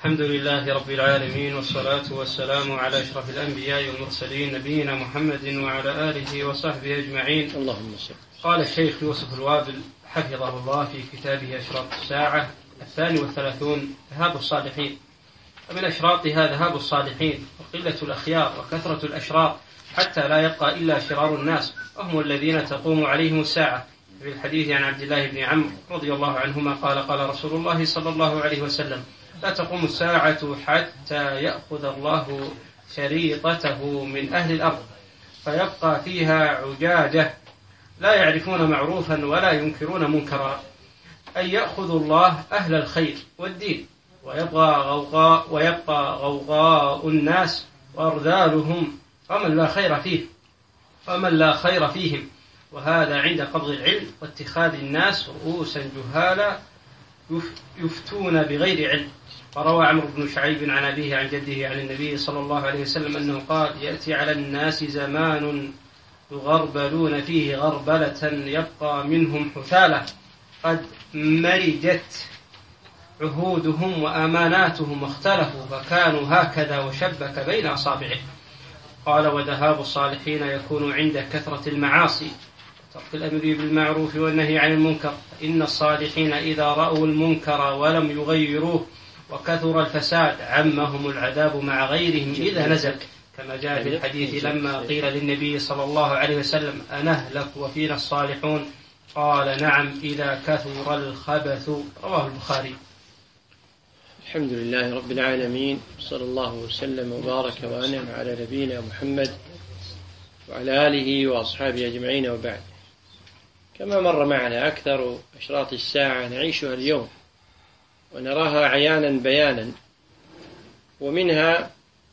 الحمد لله رب العالمين، والصلاة والسلام على أشرف الأنبياء والمرسلين نبينا محمد وعلى آله وصحبه أجمعين. اللهم صل. قال الشيخ يوسف الوابل حفظه الله في كتابه أشراط الساعة 32 ذهاب الصالحين. ومن أشراطها ذهاب الصالحين وقلة الأخيار وكثرة الأشرار حتى لا يبقى إلا شرار الناس، وهم الذين تقوم عليهم الساعة. في الحديث عن عبد الله بن عمرو رضي الله عنهما قال قال رسول الله صلى الله عليه وسلم: لا تقوم الساعة حتى يأخذ الله شريطته من أهل الأرض فيبقى فيها عجاجة لا يعرفون معروفا ولا ينكرون منكرا، أن يأخذ الله أهل الخير والدين ويبقى غوغاء الناس وأرذالهم ومن لا خير فيهم، وهذا عند قبض العلم واتخاذ الناس رؤوسا جهالا يفتون بغير علم. وروى عمرو بن شعيب عن أبيه عن جده عن النبي صلى الله عليه وسلم أنه قال: يأتي على الناس زمان يغربلون فيه غربلة يبقى منهم حثالة قد مرجت عهودهم وأماناتهم واختلفوا فكانوا هكذا وشبك بين أصابعه. قال: وذهاب الصالحين يكون عند كثرة المعاصي وترك الأمر بالمعروف والنهي عن المنكر، إن الصالحين إذا رأوا المنكر ولم يغيروه وكثر الفساد عمهم العذاب مع غيرهم إذا نزل، كما جاء في الحديث لما قيل للنبي صلى الله عليه وسلم: أنهلك وفينا الصالحون؟ قال: نعم إذا كثر الخبث. رواه البخاري. الحمد لله رب العالمين، صلى الله وسلم وبارك وأنعم على نبينا محمد وعلى آله وأصحابه أجمعين، وبعد. كما مر معنا أكثر أشراط الساعة نعيشها اليوم ونراها عيانا بيانا، ومنها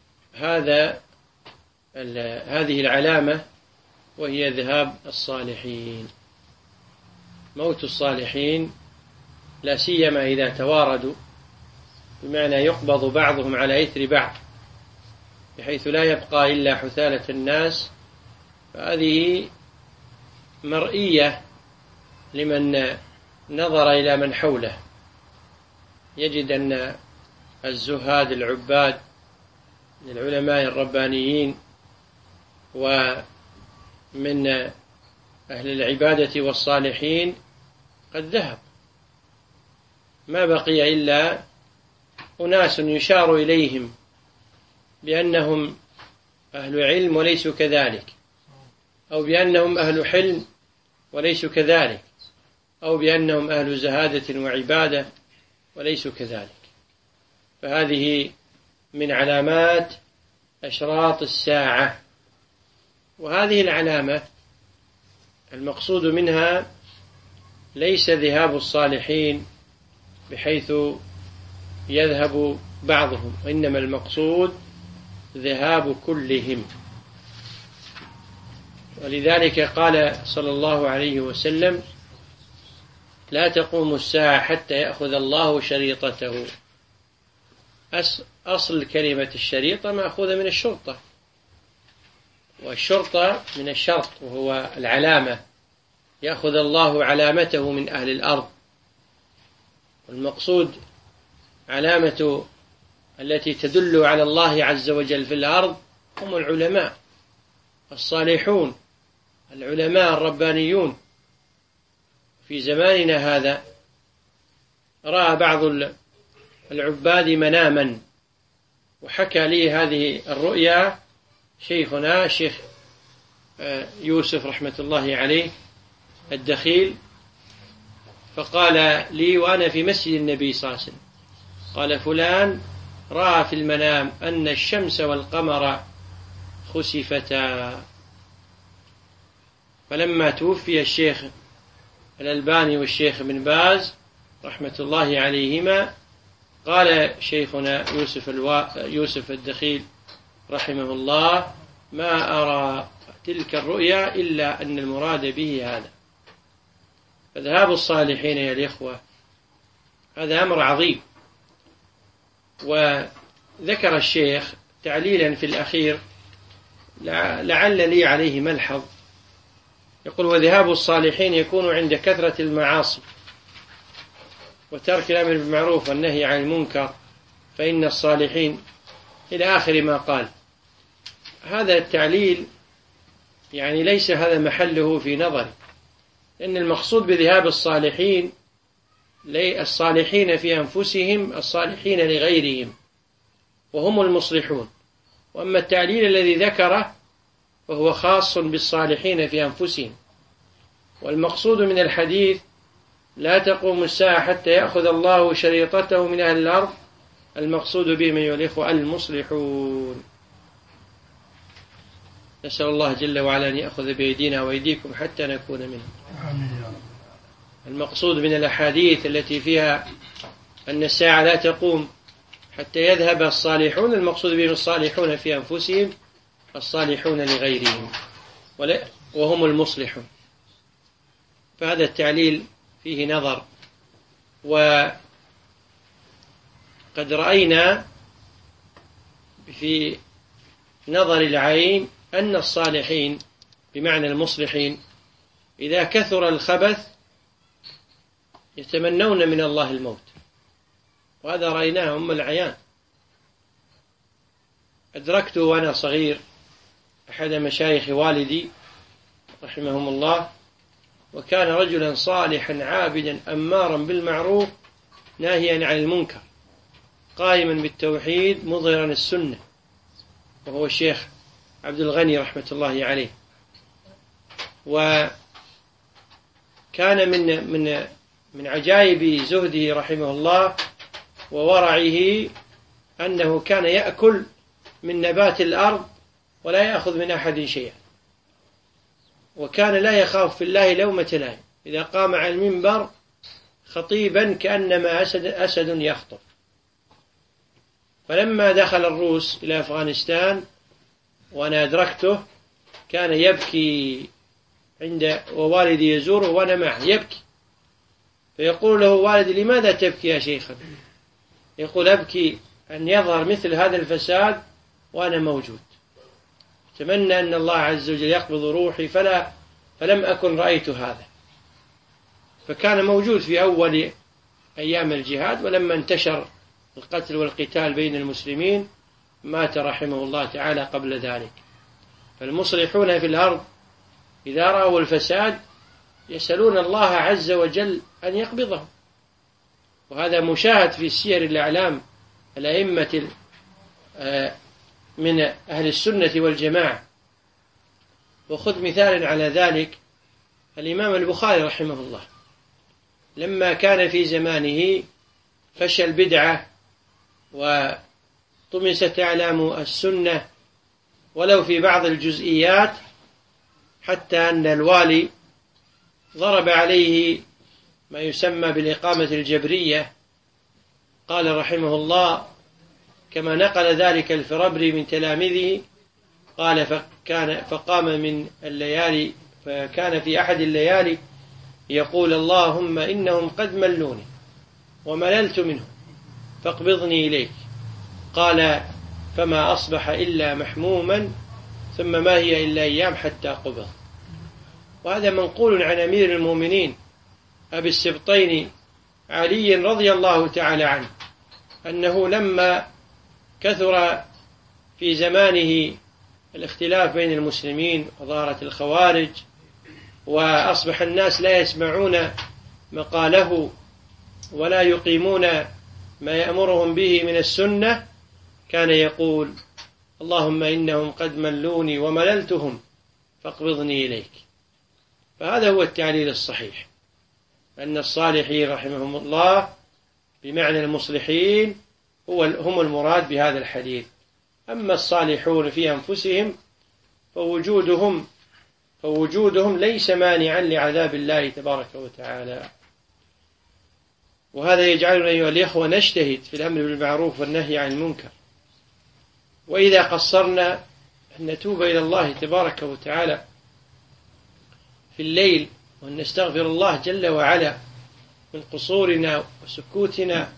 هذه العلامة وهي ذهاب الصالحين، موت الصالحين، لا سيما إذا تواردوا، بمعنى يقبض بعضهم على إثر بعض بحيث لا يبقى إلا حثالة الناس. فهذه مرئية لمن نظر إلى من حوله، يجد أن الزهاد العباد من العلماء الربانيين ومن أهل العبادة والصالحين قد ذهب، ما بقي إلا أناس يشار إليهم بأنهم أهل علم وليسوا كذلك، أو بأنهم أهل حلم وليسوا كذلك، أو بأنهم أهل زهادة وعبادة وليسوا كذلك. فهذه من علامات أشراط الساعة. وهذه العلامة المقصود منها ليس ذهاب الصالحين بحيث يذهب بعضهم، وإنما المقصود ذهاب كلهم. ولذلك قال صلى الله عليه وسلم: لا تقوم الساعة حتى يأخذ الله شريطته. أصل كلمة الشريطة مأخوذة من الشرطة، والشرطة من الشرط وهو العلامة، يأخذ الله علامته من أهل الأرض. والمقصود علامة التي تدل على الله عز وجل في الأرض هم العلماء الصالحون، العلماء الربانيون. في زماننا هذا رأى بعض العباد مناما، وحكى لي هذه الرؤيا شيخنا شيخ يوسف رحمة الله عليه الدخيل، فقال لي وأنا في مسجد النبي صلى الله عليه وسلم، قال: فلان رأى في المنام أن الشمس والقمر خسفتا. فلما توفي الشيخ الألباني والشيخ بن باز رحمة الله عليهما، قال شيخنا يوسف الدخيل رحمه الله: ما أرى تلك الرؤيا إلا أن المراد به هذا. فذهاب الصالحين يا الإخوة هذا أمر عظيم. وذكر الشيخ تعليلا في الأخير لعل لي عليه ملحظ، يقول: وذهاب الصالحين يكون عند كثرة المعاصي وترك الأمر بالمعروف والنهي عن المنكر، فإن الصالحين إلى آخر ما قال. هذا التعليل يعني ليس هذا محله في نظري، لأن المقصود بذهاب الصالحين في أنفسهم الصالحين لغيرهم وهم المصلحون. وأما التعليل الذي ذكره فهو خاص بالصالحين في أنفسهم. والمقصود من الحديث لا تقوم الساعة حتى يأخذ الله شريطته من أهل الأرض، المقصود بهم أيها الإخوة المصلحون. نسأل الله جل وعلا أن يأخذ بأيدينا وأيديكم حتى نكون منهم. المقصود من الأحاديث التي فيها أن الساعة لا تقوم حتى يذهب الصالحون، المقصود بهم الصالحون في أنفسهم الصالحون لغيرهم وهم المصلحون. فهذا التعليل فيه نظر. وقد رأينا في نظر العين أن الصالحين بمعنى المصلحين إذا كثر الخبث يتمنون من الله الموت، وهذا رأيناه أم العيان. أدركت وأنا صغير أحد مشايخ والدي رحمهم الله، وكان رجلا صالحا عابدا أمارا بالمعروف ناهيا عن المنكر قائما بالتوحيد مظهرا السنة، وهو الشيخ عبد الغني رحمة الله عليه. وكان من عجائب زهده رحمه الله وورعه أنه كان يأكل من نبات الأرض ولا يأخذ من أحد شيئا، وكان لا يخاف في الله لومة لائم. إذا قام على المنبر خطيبا كأنما أسد يخطب. فلما دخل الروس إلى أفغانستان وأنا أدركته كان يبكي ووالدي يزوره وأنا معه يبكي، فيقول له والدي لماذا تبكي يا شيخنا؟ يقول أبكي أن يظهر مثل هذا الفساد وأنا موجود. أتمنى أن الله عز وجل يقبض روحي فلم أكن رأيت هذا. فكان موجود في أول أيام الجهاد، ولما انتشر القتل والقتال بين المسلمين مات رحمه الله تعالى قبل ذلك. فالمصلحون في الأرض إذا رأوا الفساد يسألون الله عز وجل أن يقبضهم، وهذا مشاهد في سير الأعلام الأئمة من أهل السنة والجماعة. وخذ مثالا على ذلك الإمام البخاري رحمه الله، لما كان في زمانه فشى البدعة وطمست أعلام السنة ولو في بعض الجزئيات، حتى أن الوالي ضرب عليه ما يسمى بالإقامة الجبرية. قال رحمه الله كما نقل ذلك الفربري من تلاميذه، قال فقام من الليالي، فكان في أحد الليالي يقول اللهم إنهم قد ملوني ومللت منهم فاقبضني إليك. قال فما أصبح إلا محموما ثم ما هي إلا أيام حتى قبض. وهذا منقول عن أمير المؤمنين أبي السبطين علي رضي الله تعالى عنه، أنه لما كثر في زمانه الاختلاف بين المسلمين وظهرت الخوارج وأصبح الناس لا يسمعون مقاله ولا يقيمون ما يأمرهم به من السنة، كان يقول اللهم إنهم قد ملوني ومللتهم فاقبضني إليك. فهذا هو التعليل الصحيح، أن الصالحين رحمهم الله بمعنى المصلحين هم المراد بهذا الحديث. أما الصالحون في أنفسهم فوجودهم ليس مانعا لعذاب الله تبارك وتعالى. وهذا يجعلنا أيها الإخوة نجتهد في الأمر بالمعروف والنهي عن المنكر، وإذا قصرنا أن نتوب إلى الله تبارك وتعالى في الليل وأن نستغفر الله جل وعلا من قصورنا وسكوتنا.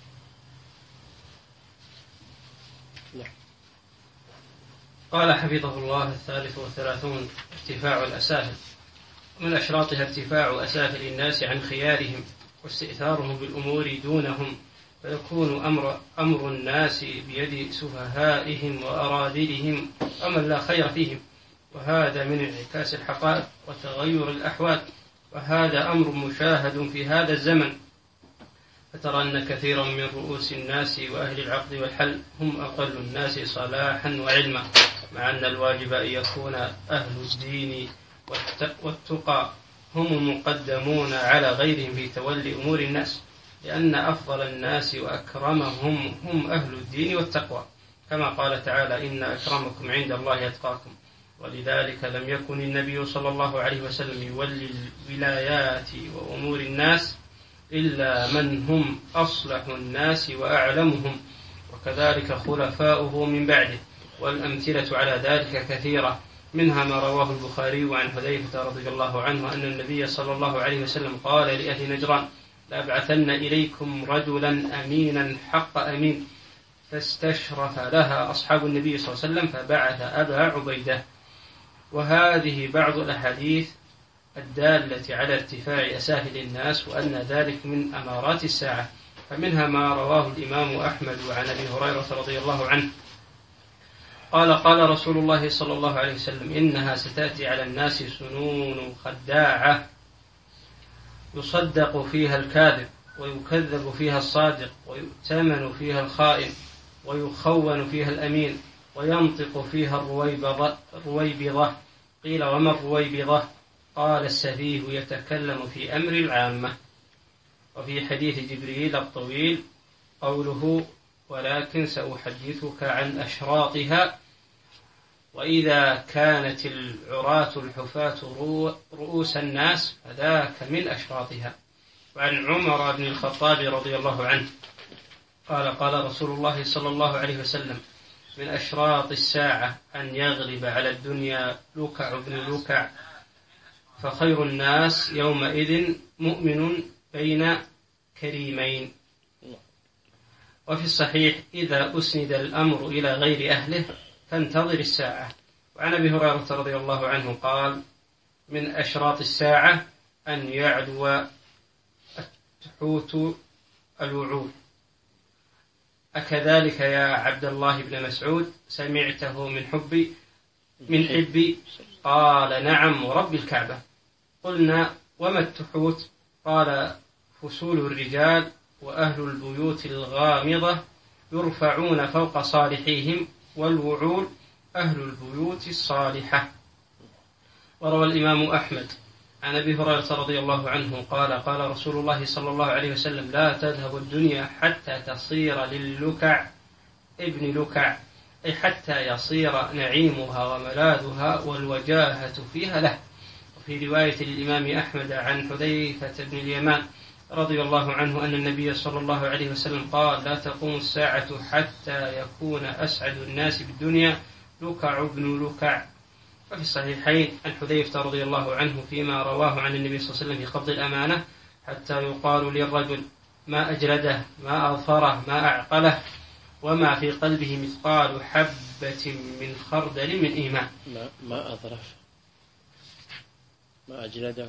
قال حفظه الله 33 ارتفاع الأسافل، ومن أشراطها ارتفاع أسافل الناس عن خيارهم واستئثارهم بالأمور دونهم فيكون أمر الناس بيد سفهائهم وأراذلهم ومن لا خير فيهم، وهذا من انعكاس الحقائق وتغير الأحوال، وهذا أمر مشاهد في هذا الزمن. فترى أن كثيرا من رؤوس الناس وأهل العقد والحل هم أقل الناس صلاحا وعلما، مع أن الواجب أن يكون أهل الدين والتقى هم المقدمون على غيرهم في تولي أمور الناس، لأن أفضل الناس وأكرمهم هم أهل الدين والتقوى، كما قال تعالى: إن أكرمكم عند الله أتقاكم. ولذلك لم يكن النبي صلى الله عليه وسلم يولي الولايات وأمور الناس إلا من هم أصلح الناس وأعلمهم، وكذلك خلفاؤه من بعده. والأمثلة على ذلك كثيرة، منها ما رواه البخاري عن حذيفة رضي الله عنه أن النبي صلى الله عليه وسلم قال لأهل نجران: لأبعثن إليكم رجلا أمينا حق أمين، فاستشرف لها أصحاب النبي صلى الله عليه وسلم فبعث أبا عبيدة. وهذه بعض الأحاديث الدالة على ارتفاع أسافل الناس، وأن ذلك من أمارات الساعة. فمنها ما رواه الإمام أحمد عن أبي هريرة رضي الله عنه قال: قال رسول الله صلى الله عليه وسلم: إنها ستأتي على الناس سنون خداعة، يصدق فيها الكاذب ويكذب فيها الصادق ويؤتمن فيها الخائن ويخون فيها الأمين وينطق فيها الرويبضة. قيل: وما الرويبضة؟ قال: السفيه يتكلم في أمر العامة. وفي حديث جبريل الطويل قوله: ولكن سأحدثك عن أشراطها، وإذا كانت العراة الحفاة رؤوس الناس فذاك من أشراطها. وعن عمر بن الخطاب رضي الله عنه قال: قال رسول الله صلى الله عليه وسلم: من أشراط الساعة أن يغلب على الدنيا لكع بن لكع، فخير الناس يومئذ مؤمن بين كريمين. وفي الصحيح: إذا أسند الأمر إلى غير أهله فانتظر الساعة. وعن أبي هريرة رضي الله عنه قال: من أشراط الساعة أن يعدو التحوت الوعود. أكذلك يا عبد الله بن مسعود سمعته من حبي؟ قال: نعم ورب الكعبة. قلنا: وما التحوت؟ قال: فصول الرجال وأهل البيوت الغامضة يرفعون فوق صالحيهم، والوعول أهل البيوت الصالحة. وروى الإمام أحمد عن أبي هريرة رضي الله عنه قال: قال رسول الله صلى الله عليه وسلم: لا تذهب الدنيا حتى تصير للكع ابن لكع، أي حتى يصير نعيمها وملاذها والوجاهة فيها له. وفي رواية الإمام أحمد عن حذيفة بن اليمان رضي الله عنه أن النبي صلى الله عليه وسلم قال: لا تقوم الساعة حتى يكون أسعد الناس بالدنيا لكع بن لكع. وفي الصحيحين عن حذيفة رضي الله عنه فيما رواه عن النبي صلى الله عليه وسلم في قبض الأمانة: حتى يقال للرجل: ما أجلده، ما أظفره، ما أعقله، وما في قلبه مثقال حبة من خردل من إيمان. ما أظرف، ما أجلده،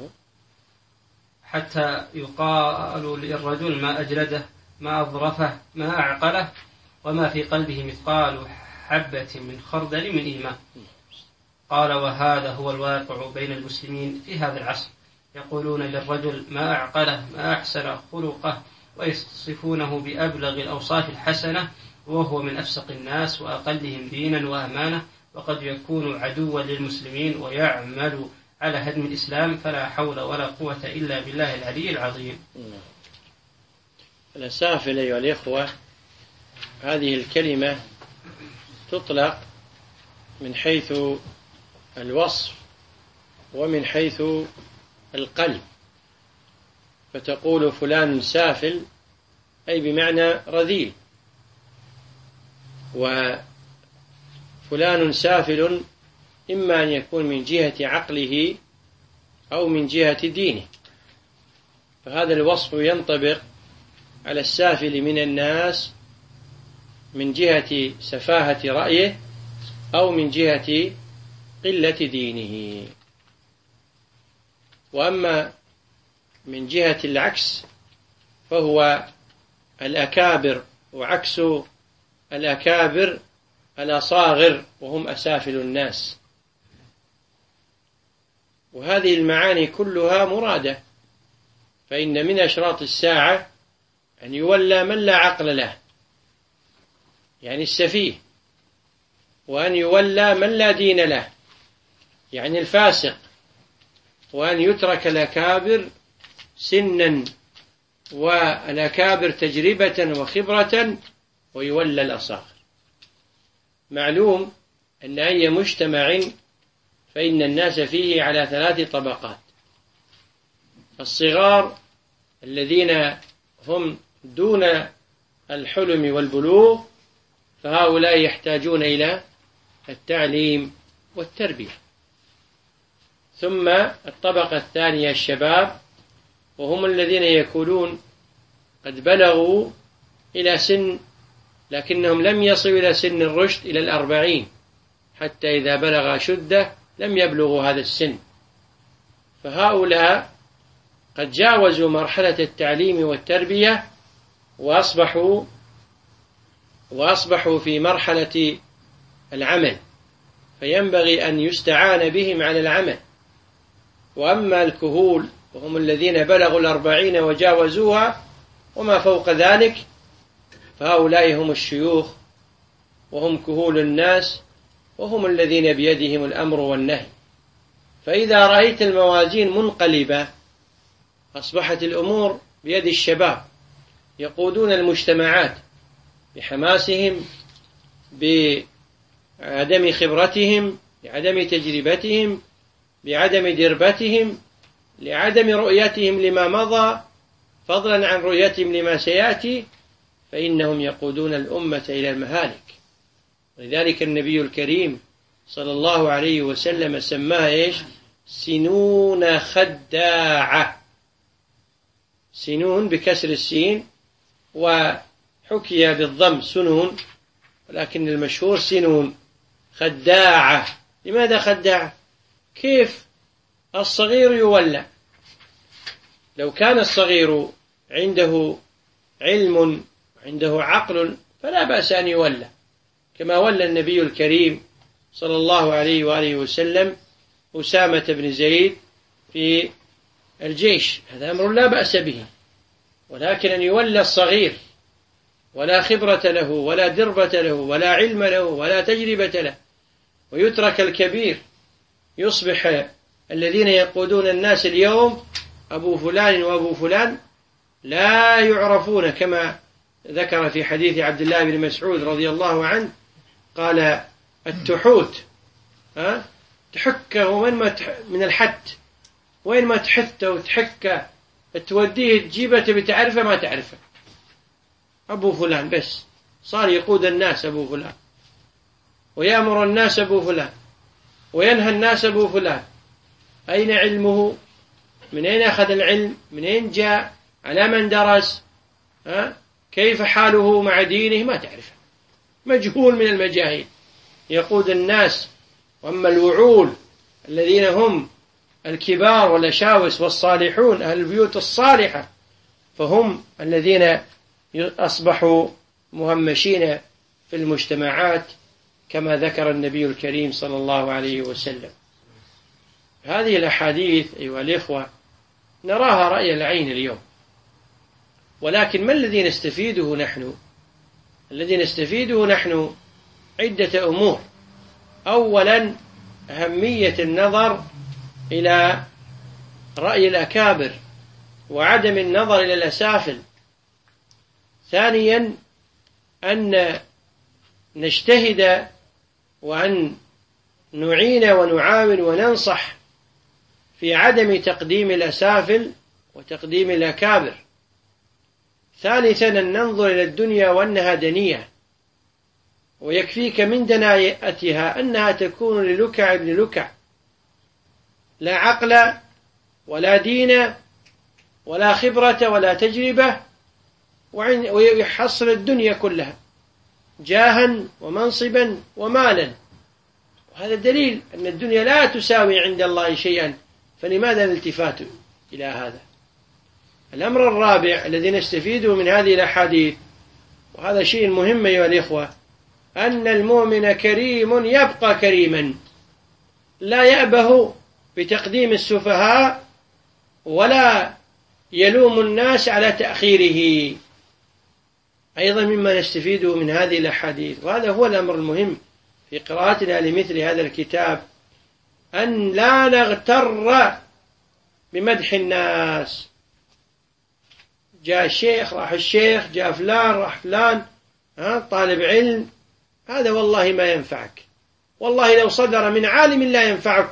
حتى يقال للرجل: ما أجلده، ما أظرفه، ما أعقله، وما في قلبه مثقال حبة من خردل من إيمان. قال: وهذا هو الواقع بين المسلمين في هذا العصر، يقولون للرجل: ما أعقله، ما أحسن خلقه، ويصفونه بأبلغ الأوصاف الحسنة، وهو من أفسق الناس وأقلهم دينا وأمانة، وقد يكون عدوا للمسلمين ويعمل على هدم الإسلام، فلا حول ولا قوة إلا بالله العلي العظيم. الأسافل أيها الإخوة، هذه الكلمة تطلق من حيث الوصف ومن حيث القلب، فتقول فلان سافل أي بمعنى رذيل، وفلان سافل إما أن يكون من جهة عقله أو من جهة دينه، فهذا الوصف ينطبق على السافل من الناس من جهة سفاهة رأيه أو من جهة قلة دينه. وأما من جهة العكس فهو الأكابر، وعكس الأكابر الأصاغر وهم أسافل الناس. وهذه المعاني كلها مرادة، فإن من أشراط الساعة أن يولى من لا عقل له، يعني السفيه، وأن يولى من لا دين له، يعني الفاسق، وأن يترك الأكابر سنا والأكابر تجربة وخبرة ويولى الأصاغر. معلوم أن أي مجتمع فإن الناس فيه على 3 طبقات: الصغار الذين هم دون الحلم والبلوغ، فهؤلاء يحتاجون إلى التعليم والتربية. ثم الطبقة الثانية الشباب، وهم الذين يكونون قد بلغوا إلى سن، لكنهم لم يصلوا إلى سن الرشد إلى 40، حتى إذا بلغ شدة لم يبلغوا هذا السن، فهؤلاء قد جاوزوا مرحلة التعليم والتربية وأصبحوا في مرحلة العمل، فينبغي أن يستعان بهم على العمل. وأما الكهول وهم الذين بلغوا 40 وجاوزوها وما فوق ذلك، فهؤلاء هم الشيوخ، وهم كهول الناس، وهم الذين بيدهم الأمر والنهي. فإذا رأيت الموازين منقلبة، أصبحت الأمور بيد الشباب، يقودون المجتمعات بحماسهم، بعدم خبرتهم، بعدم تجربتهم، بعدم دربتهم، لعدم رؤيتهم لما مضى، فضلا عن رؤيتهم لما سيأتي، فإنهم يقودون الأمة إلى المهالك. ولذلك النبي الكريم صلى الله عليه وسلم سماها إيش؟ سنون خداعة. سنون بكسر السين، وحكي بالضم سنون، ولكن المشهور سنون خداعة. لماذا خداعة؟ كيف الصغير يولى؟ لو كان الصغير عنده علم وعنده عقل فلا بأس أن يولى، كما ولى النبي الكريم صلى الله عليه وآله وسلم أسامة بن زيد في الجيش، هذا أمر لا بأس به. ولكن أن يولى الصغير ولا خبرة له ولا دربة له ولا علم له ولا تجربة له، ويترك الكبير، يصبح الذين يقودون الناس اليوم أبو فلان وأبو فلان لا يعرفون، كما ذكر في حديث عبد الله بن مسعود رضي الله عنه، قال التحوت تحكه من الحت، وين ما تحته وتحكه توديه تجيبه تبي تعرفه ما تعرفه، أبو فلان بس صار يقود الناس أبو فلان، ويأمر الناس أبو فلان، وينهى الناس أبو فلان. أين علمه؟ من أين أخذ العلم؟ من أين جاء؟ على من درس؟ كيف حاله مع دينه؟ ما تعرفه، مجهول من المجاهيل، يقود الناس. وأما الوعول الذين هم الكبار والأشاوس والصالحون أهل البيوت الصالحة، فهم الذين أصبحوا مهمشين في المجتمعات، كما ذكر النبي الكريم صلى الله عليه وسلم. هذه الأحاديث أيها الإخوة نراها رأي العين اليوم، ولكن ما الذي نستفيده نحن؟ الذي نستفيده نحن عدة أمور. أولا أهمية النظر إلى رأي الأكابر وعدم النظر إلى الأسافل. ثانيا أن نجتهد وأن نعين ونعاون وننصح في عدم تقديم الأسافل وتقديم الأكابر. ثالثا أن ننظر إلى الدنيا وأنها دنية، ويكفيك من دناءتها أنها تكون للكع ابن لكع، لا عقل ولا دين ولا خبرة ولا تجربة، ويحصل الدنيا كلها جاها ومنصبا ومالا. وهذا دليل أن الدنيا لا تساوي عند الله شيئا، فلماذا الالتفات إلى هذا؟ الأمر الرابع الذي نستفيده من هذه الأحاديث، وهذا شيء مهم أيها الإخوة، أن المؤمن كريم يبقى كريما، لا يأبه بتقديم السفهاء ولا يلوم الناس على تأخيره. أيضا مما نستفيده من هذه الأحاديث، وهذا هو الأمر المهم في قراءتنا لمثل هذا الكتاب، أن لا نغتر بمدح الناس. جاء الشيخ راح الشيخ، جاء فلان راح فلان، طالب علم، هذا والله ما ينفعك، والله لو صدر من عالم لا ينفعك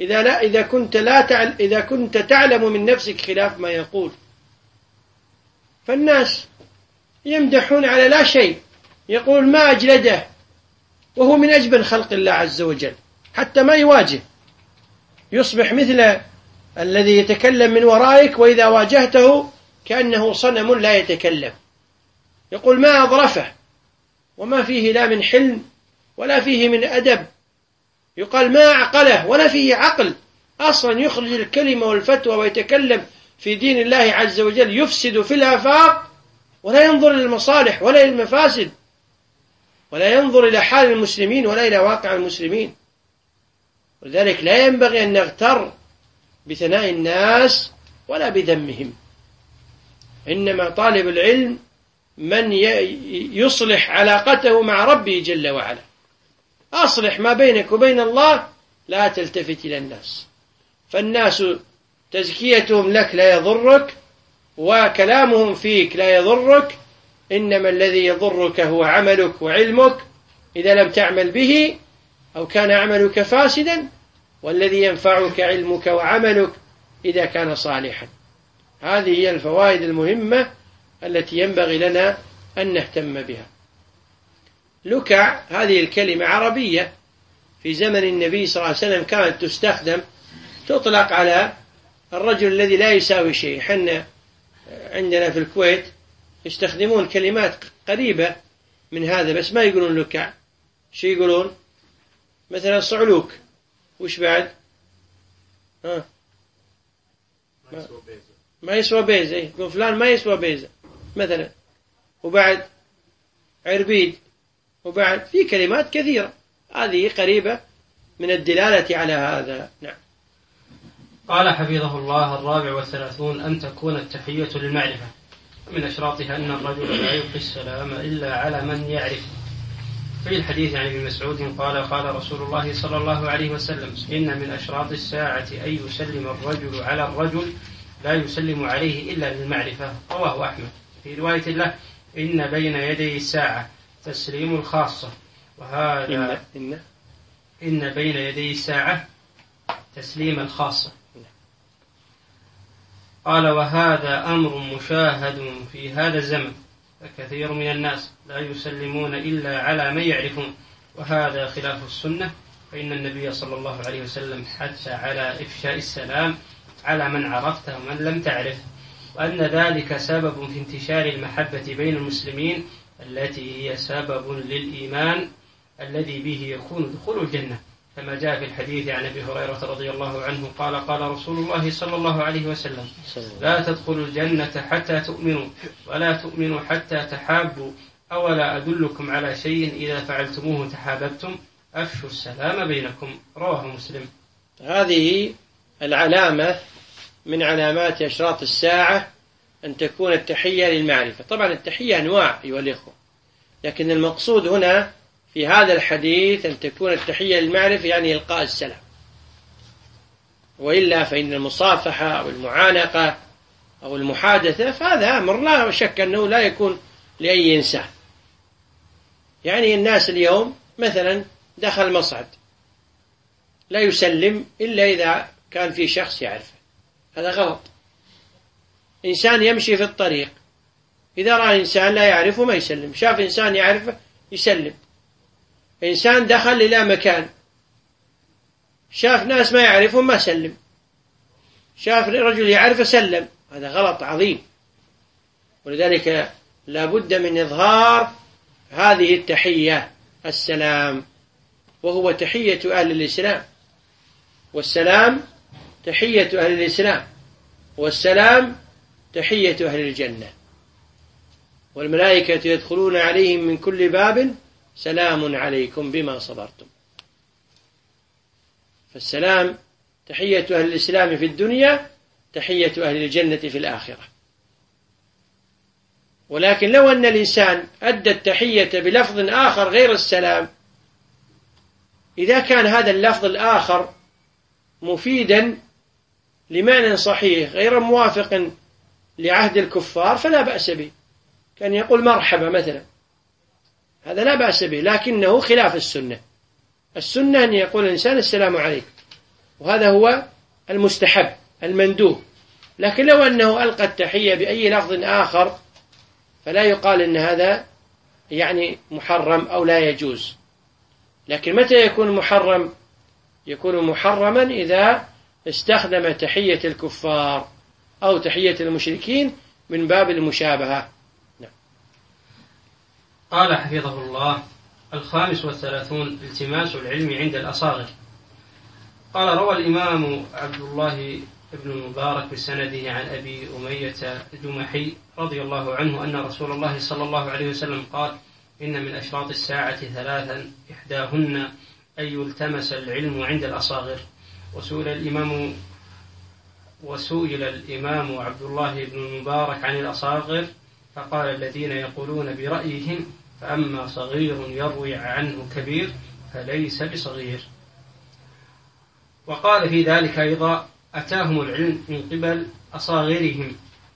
إذا كنت تعلم من نفسك خلاف ما يقول. فالناس يمدحون على لا شيء، يقول ما أجلده، وهو من أجبن خلق الله عز وجل، حتى ما يواجه، يصبح مثل الذي يتكلم من ورائك، وإذا واجهته كأنه صنم لا يتكلم، يقول ما أظرفه، وما فيه لا من حلم ولا فيه من أدب، يقال ما عقله ولا فيه عقل، أصلا يخرج الكلمة والفتوى ويتكلم في دين الله عز وجل، يفسد في الآفاق، ولا ينظر إلى المصالح ولا إلى المفاسد، ولا ينظر إلى حال المسلمين ولا إلى واقع المسلمين. ولذلك لا ينبغي أن نغتر بثناء الناس ولا بذمهم، إنما طالب العلم من يصلح علاقته مع ربه جل وعلا. أصلح ما بينك وبين الله، لا تلتفت إلى الناس، فالناس تزكيتهم لك لا يضرك، وكلامهم فيك لا يضرك، إنما الذي يضرك هو عملك وعلمك إذا لم تعمل به، أو كان عملك فاسدا، والذي ينفعك علمك وعملك إذا كان صالحا. هذه هي الفوائد المهمة التي ينبغي لنا أن نهتم بها. لكع هذه الكلمة عربية، في زمن النبي صلى الله عليه وسلم كانت تستخدم، تطلق على الرجل الذي لا يساوي شيء. حنا عندنا في الكويت يستخدمون كلمات قريبة من هذا، بس ما يقولون لكع، شو يقولون؟ مثلا صعلوك، وش بعد؟ ما يسوى بيزة، يقول فلان ما يسوى بيزة مثلا، وبعد عربيد، وبعد في كلمات كثيرة، هذه قريبة من الدلالة على هذا. نعم. قال حفظه الله: 34 أن تكون التحية للمعرفة، من أشراطها أن الرجل لا يلقي السلام إلا على من يعرف. في الحديث عن ابن مسعود قال: قال رسول الله صلى الله عليه وسلم: إن من أشراط الساعة أن يسلم الرجل على الرجل لا يسلم عليه إلا للمعرفة. رواه أحمد. في رواية له: إن بين يدي الساعة تسليم الخاصة، وهذا إن بين يدي الساعة تسليم الخاصة. قال: وهذا أمر مشاهد في هذا الزمن، فكثير من الناس لا يسلمون إلا على من يعرفون، وهذا خلاف السنة، فإن النبي صلى الله عليه وسلم حث على إفشاء السلام على من عرفته ومن لم تعرف، وأن ذلك سبب في انتشار المحبة بين المسلمين، التي هي سبب للإيمان الذي به يكون دخول الجنة، كما جاء في الحديث عن أبي هريرة رضي الله عنه قال: قال رسول الله صلى الله عليه وسلم: لا تدخلوا الجنة حتى تؤمنوا، ولا تؤمنوا حتى تحابوا، أولا أدلكم على شيء إذا فعلتموه تحاببتم، أفشوا السلام بينكم. رواه مسلم. هذه العلامة من علامات أشراط الساعة، أن تكون التحية للمعرفة. طبعا التحية أنواع أيها الإخوة، لكن المقصود هنا في هذا الحديث أن تكون التحية للمعرفة، يعني إلقاء السلام، وإلا فإن المصافحة أو المعانقة أو المحادثة فهذا أمر لا شك أنه لا يكون لأي إنسان. يعني الناس اليوم مثلا دخل مصعد لا يسلم إلا إذا كان في شخص يعرفه، هذا غلط. إنسان يمشي في الطريق، إذا رأى إنسان لا يعرفه ما يسلم، شاف إنسان يعرفه يسلم. إنسان دخل إلى مكان شاف ناس ما يعرفهم ما سلم، شاف رجل يعرفه سلم، هذا غلط عظيم. ولذلك لا بد من إظهار هذه التحية، السلام، وهو تحية أهل الإسلام، والسلام تحية أهل الإسلام، والسلام تحية أهل الجنة، والملائكة يدخلون عليهم من كل باب سلام عليكم بما صبرتم. فالسلام تحية أهل الإسلام في الدنيا، تحية أهل الجنة في الآخرة. ولكن لو أن الإنسان أدى التحية بلفظ آخر غير السلام، إذا كان هذا اللفظ الآخر مفيدا لمعنى صحيح غير موافق لعهد الكفار فلا بأس به، كان يقول مرحبا مثلا، هذا لا بأس به، لكنه خلاف السنة. السنة أن يقول الإنسان السلام عليكم، وهذا هو المستحب المندوب. لكن لو أنه ألقى التحية بأي لفظ آخر فلا يقال أن هذا يعني محرم أو لا يجوز. لكن متى يكون محرم؟ يكون محرما إذا استخدم تحية الكفار أو تحية المشركين من باب المشابهة. نعم. قال حفظه الله: 35 التماس العلم عند الأصاغر. قال: روى الإمام عبد الله بن المبارك بسنده عن أبي أمية الجمحي رضي الله عنه أن رسول الله صلى الله عليه وسلم قال: إن من أشراط الساعة 3 إحداهن أن يلتمس العلم عند الأصاغر. وسئل الإمام عبد الله بن المبارك عن الأصاغر فقال: الذين يقولون برأيهم، فأما صغير يروي عنه كبير فليس بصغير. وقال في ذلك أيضا: أتاهم العلم من قبل أصاغرهم،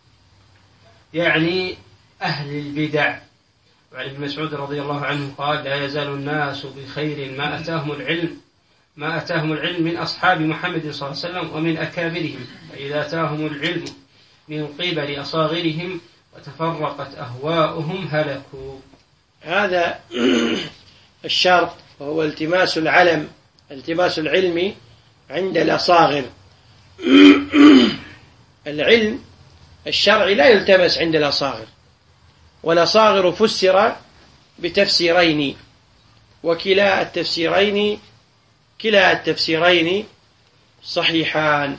يعني أهل البدع. وعن ابن مسعود رضي الله عنه قال: لا يزال الناس بخير ما أتاهم العلم من أصحاب محمد صلى الله عليه وسلم ومن أكابرهم، فإذا أتاهم العلم من قبل أصاغرهم وتفرقت أهواؤهم هلكوا. هذا الشرط وهو التماس العلم عند الأصاغر. العلم الشرعي لا يلتمس عند الأصاغر، والأصاغر فسر بتفسيرين، وكلا التفسيرين صحيحان،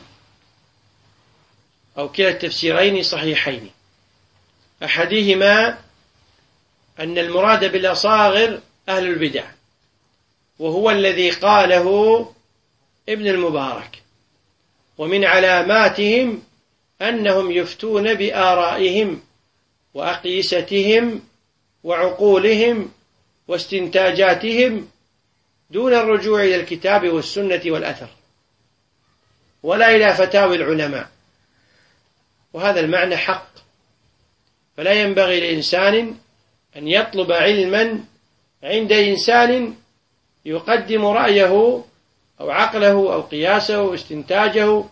أو كلا التفسيرين صحيحين. أحدهما أن المراد بالأصاغر أهل البدع، وهو الذي قاله ابن المبارك، ومن علاماتهم أنهم يفتون بآرائهم وأقيستهم وعقولهم واستنتاجاتهم دون الرجوع إلى الكتاب والسنة والأثر، ولا إلى فتاوى العلماء. وهذا المعنى حق، فلا ينبغي لإنسان أن يطلب علما عند إنسان يقدم رأيه أو عقله أو قياسه واستنتاجه،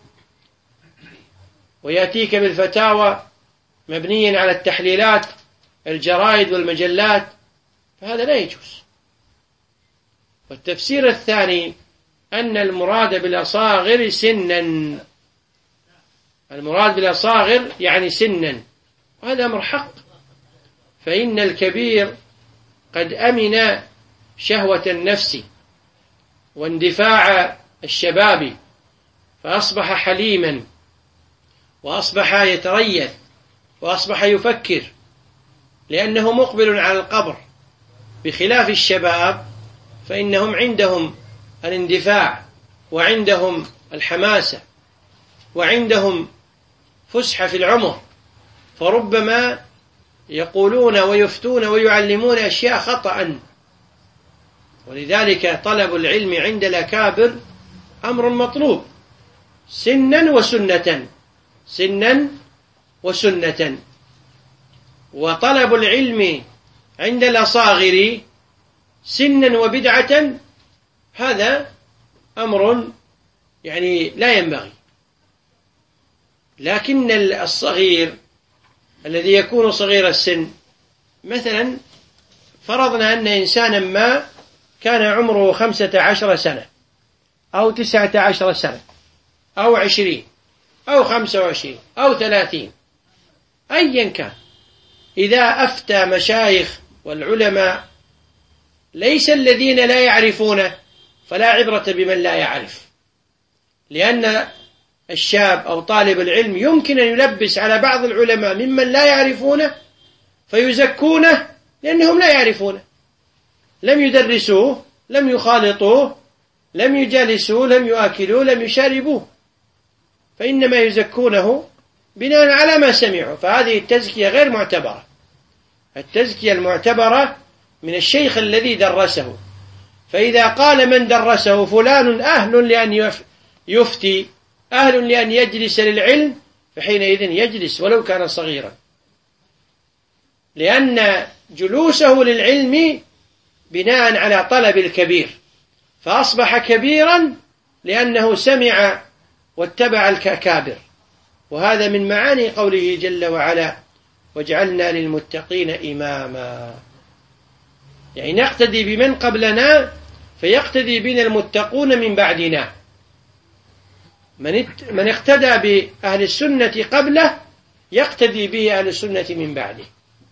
ويأتيك بالفتاوى مبنيا على التحليلات الجرائد والمجلات، فهذا لا يجوز. والتفسير الثاني أن المراد بالأصاغر سنا، المراد بالأصاغر يعني سنا، وهذا أمر حق، فإن الكبير قد أمن شهوة النفس واندفاع الشباب، فأصبح حليما، وأصبح يتريث، وأصبح يفكر، لأنه مقبل على القبر، بخلاف الشباب فإنهم عندهم الاندفاع، وعندهم الحماسة، وعندهم فسحة في العمر، فربما يقولون ويفتون ويعلمون أشياء خطأ. ولذلك طلب العلم عند الأكابر أمر مطلوب سنا وسنة. وطلب العلم عند الأصاغر سنا وبدعة هذا أمر يعني لا ينبغي. لكن الصغير الذي يكون صغير السن، مثلا فرضنا أن إنسانا ما كان عمره 15 سنة أو 19 سنة أو 20 أو 25 أو 30 أيا كان، إذا أفتى مشايخ والعلماء ليس الذين لا يعرفون، فلا عبرة بمن لا يعرف، لأن الشاب أو طالب العلم يمكن أن يلبس على بعض العلماء ممن لا يعرفونه فيزكونه لأنهم لا يعرفونه، لم يدرسوه، لم يخالطوه، لم يجالسوه، لم يؤكلوه، لم يشاربوه، فإنما يزكونه بناء على ما سمعوا. فهذه التزكية غير معتبرة. التزكية المعتبرة من الشيخ الذي درسه. فإذا قال من درسه فلان أهل لأن يفتي، أهل لأن يجلس للعلم، فحينئذ يجلس ولو كان صغيرا، لأن جلوسه للعلم بناء على طلب الكبير، فأصبح كبيرا لأنه سمع واتبع الأكابر. وهذا من معاني قوله جل وعلا: واجعلنا للمتقين إماما، يعني نقتدي بمن قبلنا فيقتدي بنا المتقون من بعدنا. من اقتدى بأهل السنة قبله يقتدي به أهل السنة من بعده.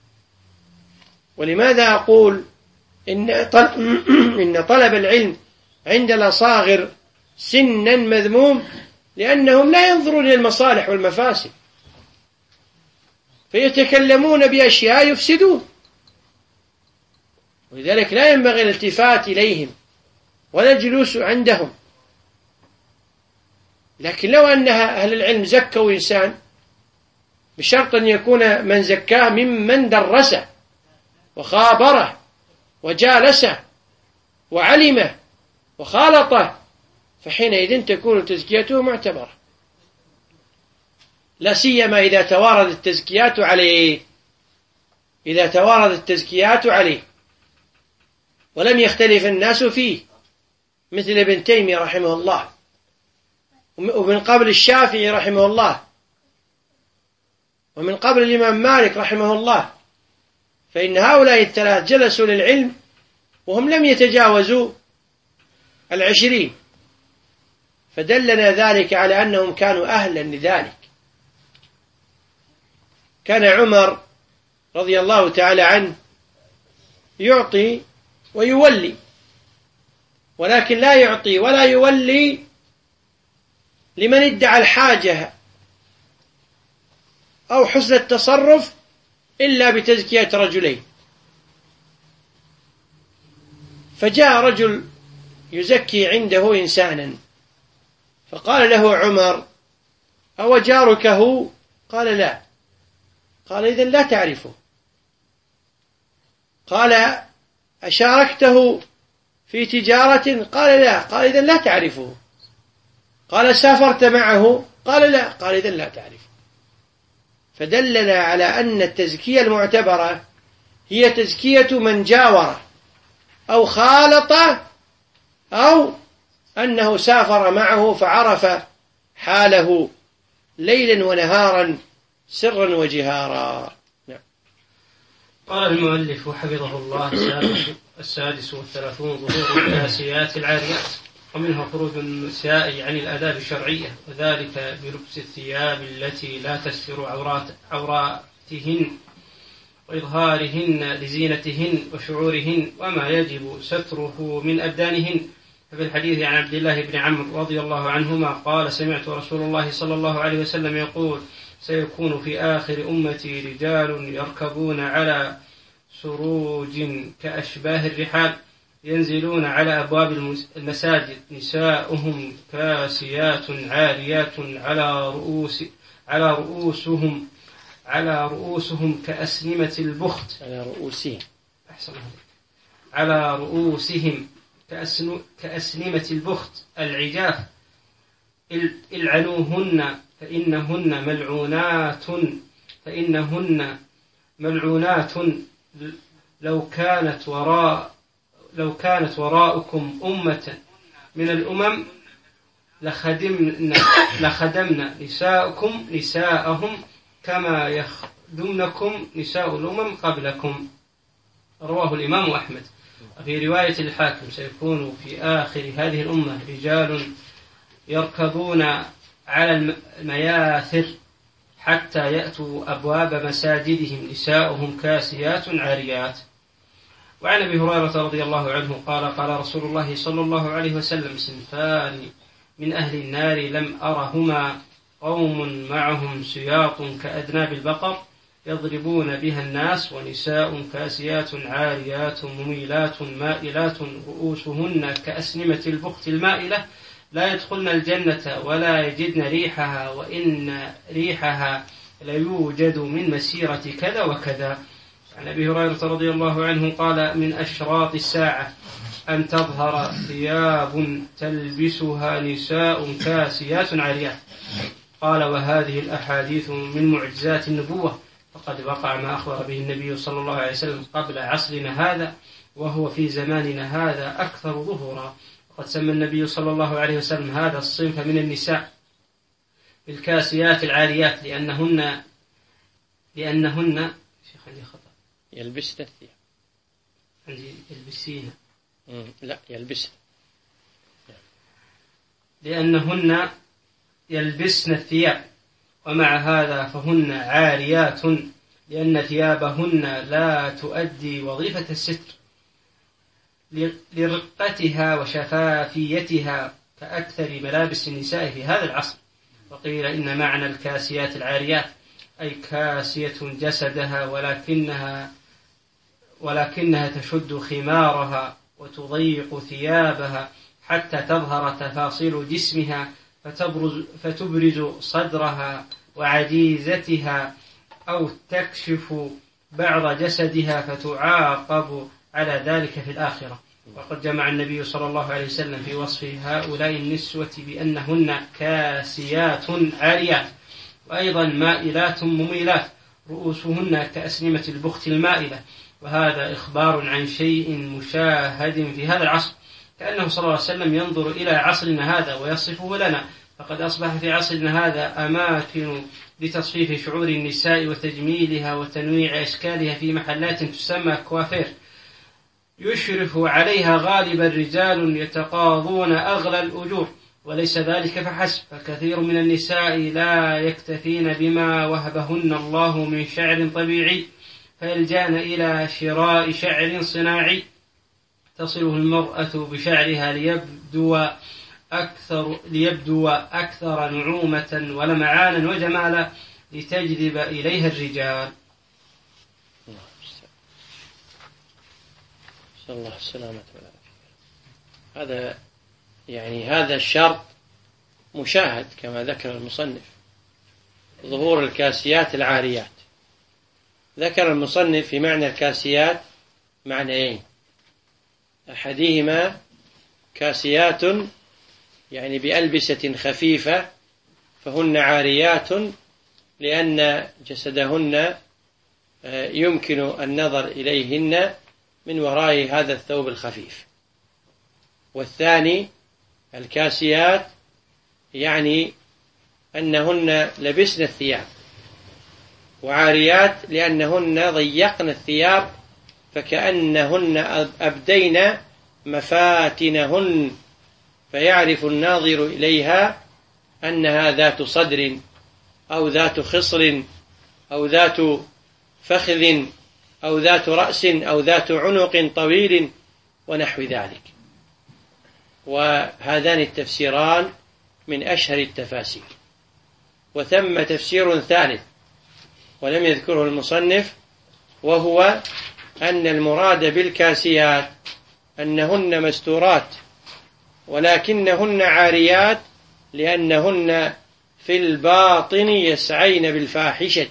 ولماذا أقول إن طلب العلم عند الأصاغر سنا مذموم؟ لأنهم لا ينظرون إلى المصالح والمفاسد، فيتكلمون بأشياء يفسدون، ولذلك لا ينبغي الالتفات إليهم ولا الجلوس عندهم. لكن لو أن أهل العلم زكوا إنسان بشرط أن يكون من زكاه ممن درسه وخابره وجالسه وعلمه وخالطه، فحينئذ تكون تزكيته معتبرة، لا سيما إذا توارد التزكيات عليه، إذا توارد التزكيات عليه ولم يختلف الناس فيه، مثل ابن تيمية رحمه الله، ومن قبل الشافعي رحمه الله، ومن قبل الإمام مالك رحمه الله، فإن هؤلاء الثلاث جلسوا للعلم وهم لم يتجاوزوا 20، فدلنا ذلك على أنهم كانوا أهلا لذلك. كان عمر رضي الله تعالى عنه يعطي ويولي، ولكن لا يعطي ولا يولي لمن ادعى الحاجة أو حسن التصرف إلا بتزكية رجلين. فجاء رجل يزكي عنده إنسانا، فقال له عمر: أو جارك هو؟ قال: لا. قال: إذن لا تعرفه. قال: أشاركته في تجارة؟ قال: لا. قال: إذن لا تعرفه. قال: سافرت معه؟ قال: لا. قال: إذن لا تعرفه. فدلنا على أن التزكية المعتبرة هي تزكية من جاور أو خالط أو أنه سافر معه فعرف حاله ليلا ونهارا سرا وجهارا. نعم. قال المؤلف حفظه الله: 36 ظهور الكاسيات العاريات، ومنها خروج النساء عن الآداب الشرعية، وذلك بلبس الثياب التي لا تستر عوراتهن وإظهارهن لزينتهن وشعورهن وما يجب ستره من أبدانهن. ففي الحديث عن عبد الله بن عمرو رضي الله عنهما قال: سمعت رسول الله صلى الله عليه وسلم يقول: سيكون في آخر أمتي رجال يركبون على سروج كأشباه الرحال، ينزلون على أبواب المساجد، نساؤهم كاسيات عاريات على رؤوسهم كأسنمة البخت. على رؤوسهم كأسنمة البخت العجاف، العنوهن فإنهن ملعونات لو كانت وراءكم أمة من الأمم لخدمنا نساءهم كما يخدمنكم نساء الأمم قبلكم. رواه الإمام أحمد. في رواية الحاكم: سيكون في آخر هذه الأمة رجال يركبون على المياثر حتى يأتوا أبواب مساجدهم، نساؤهم كاسيات عاريات. وعن أبي هريرة رضي الله عنه قال: قال رسول الله صلى الله عليه وسلم: صنفان من أهل النار لم أرهما قوم معهم سياط كأذناب البقر يضربون بها الناس ونساء كاسيات عاريات مميلات مائلات رؤوسهن كأسنمة البخت المائلة لا يدخلن الجنة ولا يجدن ريحها وإن ريحها ليوجد من مسيرة كذا وكذا. عن أبي هريرة رضي الله عنه قال: من أشراط الساعة أن تظهر ثياب تلبسها نساء كاسيات عاريات. قال: وهذه الأحاديث من معجزات النبوة، فقد وقع ما أخبر به النبي صلى الله عليه وسلم قبل عصرنا هذا، وهو في زماننا هذا أكثر ظهورا. وقد سمى النبي صلى الله عليه وسلم هذا الصنف من النساء بالكاسيات العاريات لأنهن شيخ عندي خطأ، يلبسن الثياب، عندي يلبسين، لا يلبسن، لأنهن يلبسن الثياب، ومع هذا فهن عاريات لأن ثيابهن لا تؤدي وظيفة الستر لرقتها وشفافيتها كأكثر ملابس النساء في هذا العصر. وقيل إن معنى الكاسيات العاريات أي كاسية جسدها ولكنها تشد خمارها وتضيق ثيابها حتى تظهر تفاصيل جسمها فتبرز صدرها وعجيزتها، أو تكشف بعض جسدها فتعاقب على ذلك في الآخرة. وقد جمع النبي صلى الله عليه وسلم في وصف هؤلاء النسوة بأنهن كاسيات عاريات، وأيضا مائلات مميلات رؤوسهن كأسنمة البخت المائلة. وهذا إخبار عن شيء مشاهد في هذا العصر، كأنه صلى الله عليه وسلم ينظر إلى عصرنا هذا ويصفه لنا. فقد أصبح في عصرنا هذا أماكن لتصفيف شعور النساء وتجميلها وتنويع أشكالها في محلات تسمى كوافير، يشرف عليها غالبا رجال يتقاضون أغلى الأجور. وليس ذلك فحسب، فكثير من النساء لا يكتفين بما وهبهن الله من شعر طبيعي، فيلجأن إلى شراء شعر صناعي تصله المرأة بشعرها ليبدو أكثر نعومة ولمعانا وجمالا لتجذب إليها الرجال. نسأل الله السلامة والعافية. هذا الشرط مشاهد كما ذكر المصنف، ظهور الكاسيات العاريات. ذكر المصنف في معنى الكاسيات معنيين: أحدهما كاسيات يعني بألبسة خفيفة، فهن عاريات لأن جسدهن يمكن النظر إليهن من وراء هذا الثوب الخفيف. والثاني الكاسيات يعني أنهن لبسن الثياب، وعاريات لأنهن ضيقن الثياب فكأنهن أبدين مفاتنهن، فيعرف الناظر إليها أنها ذات صدر أو ذات خصر أو ذات فخذ أو ذات رأس أو ذات عنق طويل ونحو ذلك. وهذان التفسيران من أشهر التفاسير. وثم تفسير ثالث ولم يذكره المصنف، وهو أن المراد بالكاسيات أنهن مستورات ولكنهن عاريات لأنهن في الباطن يسعين بالفاحشة.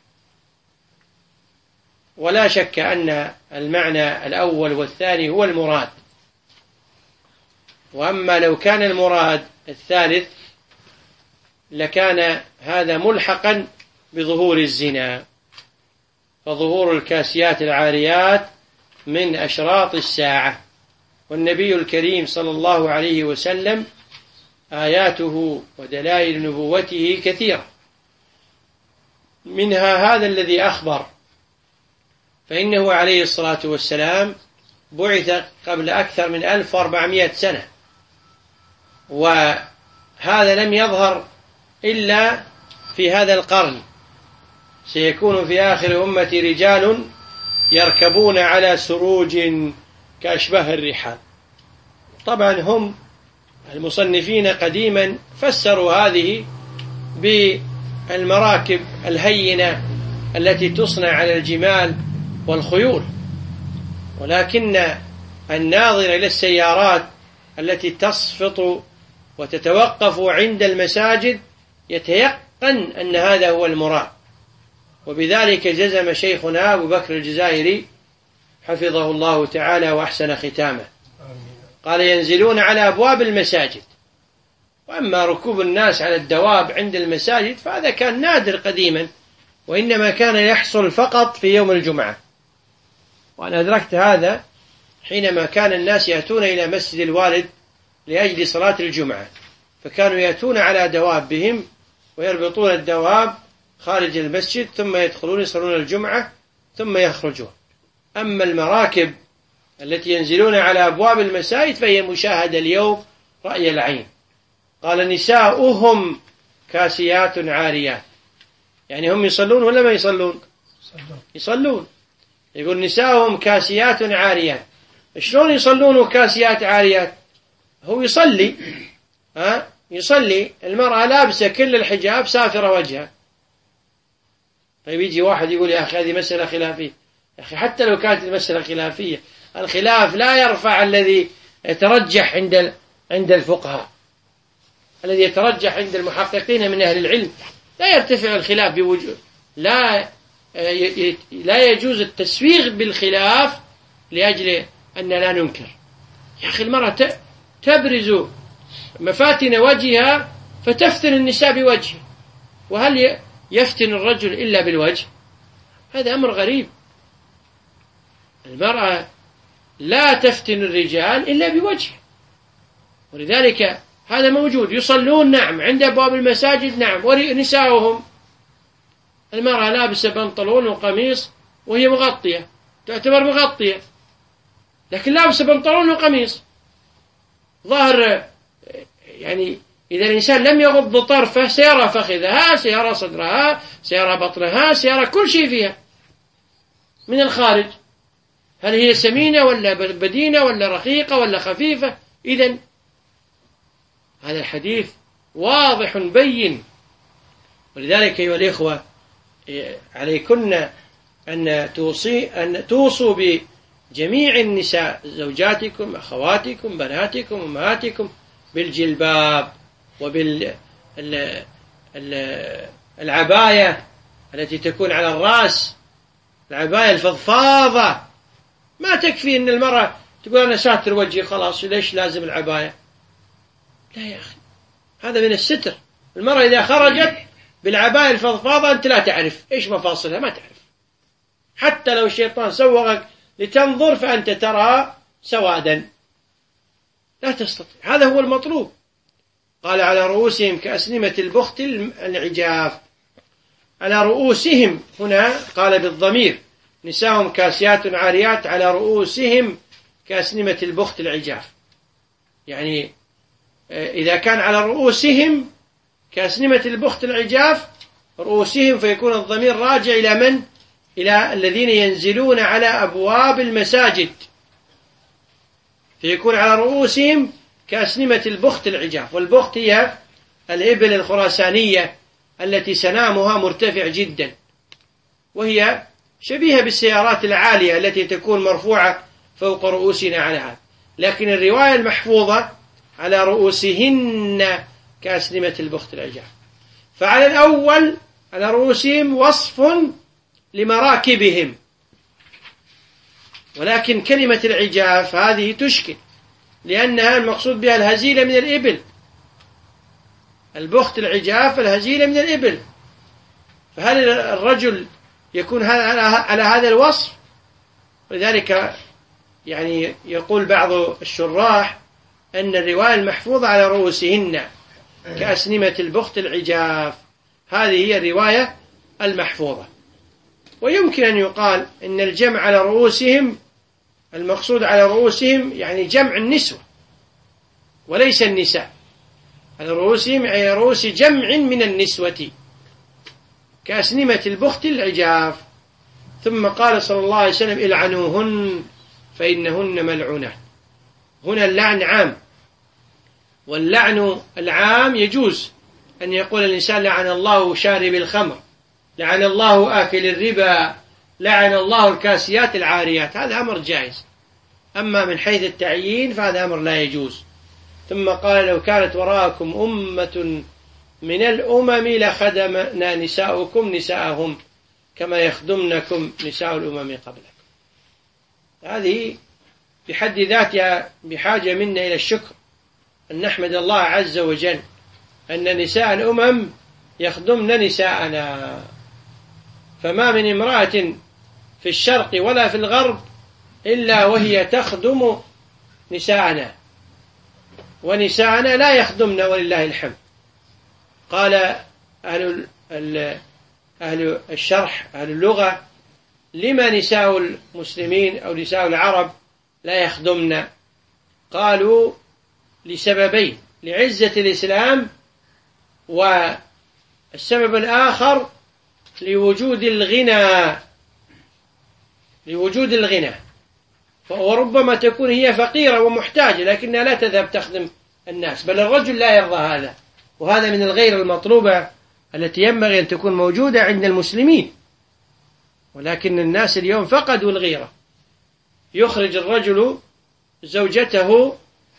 ولا شك أن المعنى الأول والثاني هو المراد. وأما لو كان المراد الثالث لكان هذا ملحقا بظهور الزنا، فظهور الكاسيات العاريات من أشراط الساعة. والنبي الكريم صلى الله عليه وسلم آياته ودلائل نبوته كثيرة، منها هذا الذي أخبر، فإنه عليه الصلاة والسلام بعث قبل أكثر من 1400 سنة، وهذا لم يظهر إلا في هذا القرن. سيكون في آخر أمة رجال يركبون على سروج كأشباه الرحال. طبعا هم المصنفين قديما فسروا هذه بالمراكب الهينة التي تصنع على الجمال والخيول، ولكن الناظر إلى السيارات التي تصفط وتتوقف عند المساجد يتيقن أن هذا هو المراد. وبذلك جزم شيخنا أبو بكر الجزائري حفظه الله تعالى وأحسن ختامه، قال: ينزلون على أبواب المساجد. وأما ركوب الناس على الدواب عند المساجد فهذا كان نادر قديما، وإنما كان يحصل فقط في يوم الجمعة. وأنا أدركت هذا حينما كان الناس يأتون إلى مسجد الوالد لأجل صلاة الجمعة، فكانوا يأتون على دوابهم ويربطون الدواب خارج المسجد، ثم يدخلون يصلون الجمعة ثم يخرجون. أما المراكب التي ينزلون على أبواب المساجد فهي مشاهدة اليوم رأي العين. قال: نساؤهم كاسيات عاريات، يعني هم يصلون ولا ما يصلون؟ يصلون. يقول: نساؤهم كاسيات عاريات. شلون يصلون كاسيات عاريات؟ هو يصلي يصلي المرأة لابسة كل الحجاب سافرة وجهها. طيب يجي واحد يقول: يا أخي هذه مسألة خلافية. يا أخي حتى لو كانت المسألة خلافية، الخلاف لا يرفع الذي يترجح عند الفقهاء، الذي يترجح عند المحققين من أهل العلم. لا يرتفع الخلاف بوجود، لا يجوز التسويغ بالخلاف لأجل أن لا ننكر. يا أخي المرأة تبرز مفاتن وجهها فتفتن النساء بوجهه، وهل يفتن الرجل إلا بالوجه؟ هذا أمر غريب. المرأة لا تفتن الرجال إلا بوجه، ولذلك هذا موجود. يصلون نعم عند أبواب المساجد نعم، ونساؤهم المرأة لابسة بنطلون وقميص وهي مغطية، تعتبر مغطية، لكن لابسة بنطلون وقميص ظاهر. يعني إذا الإنسان لم يغض طرفه سيرى فخذها، سيرى صدرها، سيرى بطنها، سيرى كل شيء فيها من الخارج. هل هي سمينة ولا بدينة ولا رقيقة ولا خفيفة؟ إذن هذا الحديث واضح بين. ولذلك أيها الإخوة عليكن أن توصوا بجميع النساء، زوجاتكم، أخواتكم، بناتكم، أمهاتكم، بالجلباب وبالعباية التي تكون على الرأس، العباية الفضفاضة. ما تكفي أن المرأة تقول أنا ساتر وجهي خلاص، ليش لازم العباية؟ لا يا أخي، هذا من الستر. المرأة إذا خرجت بالعباية الفضفاضة أنت لا تعرف إيش مفاصلها، ما تعرف. حتى لو الشيطان سوغك لتنظر فأنت ترى سوادا، لا تستطيع. هذا هو المطلوب. قال: على رؤوسهم كأسنمة البخت العجاف. على رؤوسهم هنا قال بالضمير، نساهم كاسيات عاريات على رؤوسهم كأسنمة البخت العجاف. يعني إذا كان على رؤوسهم كأسنمة البخت العجاف رؤوسهم، فيكون الضمير راجع إلى من؟ إلى الذين ينزلون على أبواب المساجد، فيكون على رؤوسهم كأسنمة البخت العجاف. والبخت هي الإبل الخراسانية التي سنامها مرتفع جدا، وهي شبيهة بالسيارات العالية التي تكون مرفوعة فوق رؤوسنا على هذا. لكن الرواية المحفوظة على رؤوسهن كأسنمة البخت العجاف. فعلى الأول على رؤوسهم وصف لمراكبهم، ولكن كلمة العجاف هذه تشكل، لأنها المقصود بها الهزيلة من الإبل. البخت العجاف الهزيلة من الإبل، فهل الرجل يكون على هذا الوصف؟ ولذلك يعني يقول بعض الشراح أن الرواية المحفوظة على رؤوسهن كأسنمة البخت العجاف هذه هي الرواية المحفوظة. ويمكن أن يقال أن الجمع على رؤوسهم المقصود على رؤوسهم يعني جمع النسوة وليس النساء. على رؤوسهم أي رؤوس جمع من النسوة كأسنمة البخت العجاف. ثم قال صلى الله عليه وسلم: العنوهن فإنهن ملعونات. هنا اللعن عام، واللعن العام يجوز أن يقول الإنسان لعن الله شارب الخمر، لعن الله آكل الربا، لعن الله الكاسيات العاريات، هذا أمر جائز. أما من حيث التعيين فهذا أمر لا يجوز. ثم قال لو كانت وراءكم أمة من الأمم لخدمنا نساؤكم نساءهم كما يخدمنكم نساء الأمم قبلكم. هذه بحد ذاتها بحاجة منا إلى الشكر، أن نحمد الله عز وجل أن نساء الأمم يخدمن نساءنا. فما من امرأة في الشرق ولا في الغرب إلا وهي تخدم نساءنا، ونساءنا لا يخدمن ولله الحمد. قال أهل الشرح أهل اللغة: لما نساء المسلمين أو نساء العرب لا يخدمن؟ قالوا لسببين: لعزة الإسلام، والسبب الآخر لوجود الغنى. وربما تكون هي فقيرة ومحتاجة لكنها لا تذهب تخدم الناس، بل الرجل لا يرضى هذا، وهذا من الغير المطلوبة التي ينبغي أن تكون موجودة عند المسلمين. ولكن الناس اليوم فقدوا الغيرة. يخرج الرجل زوجته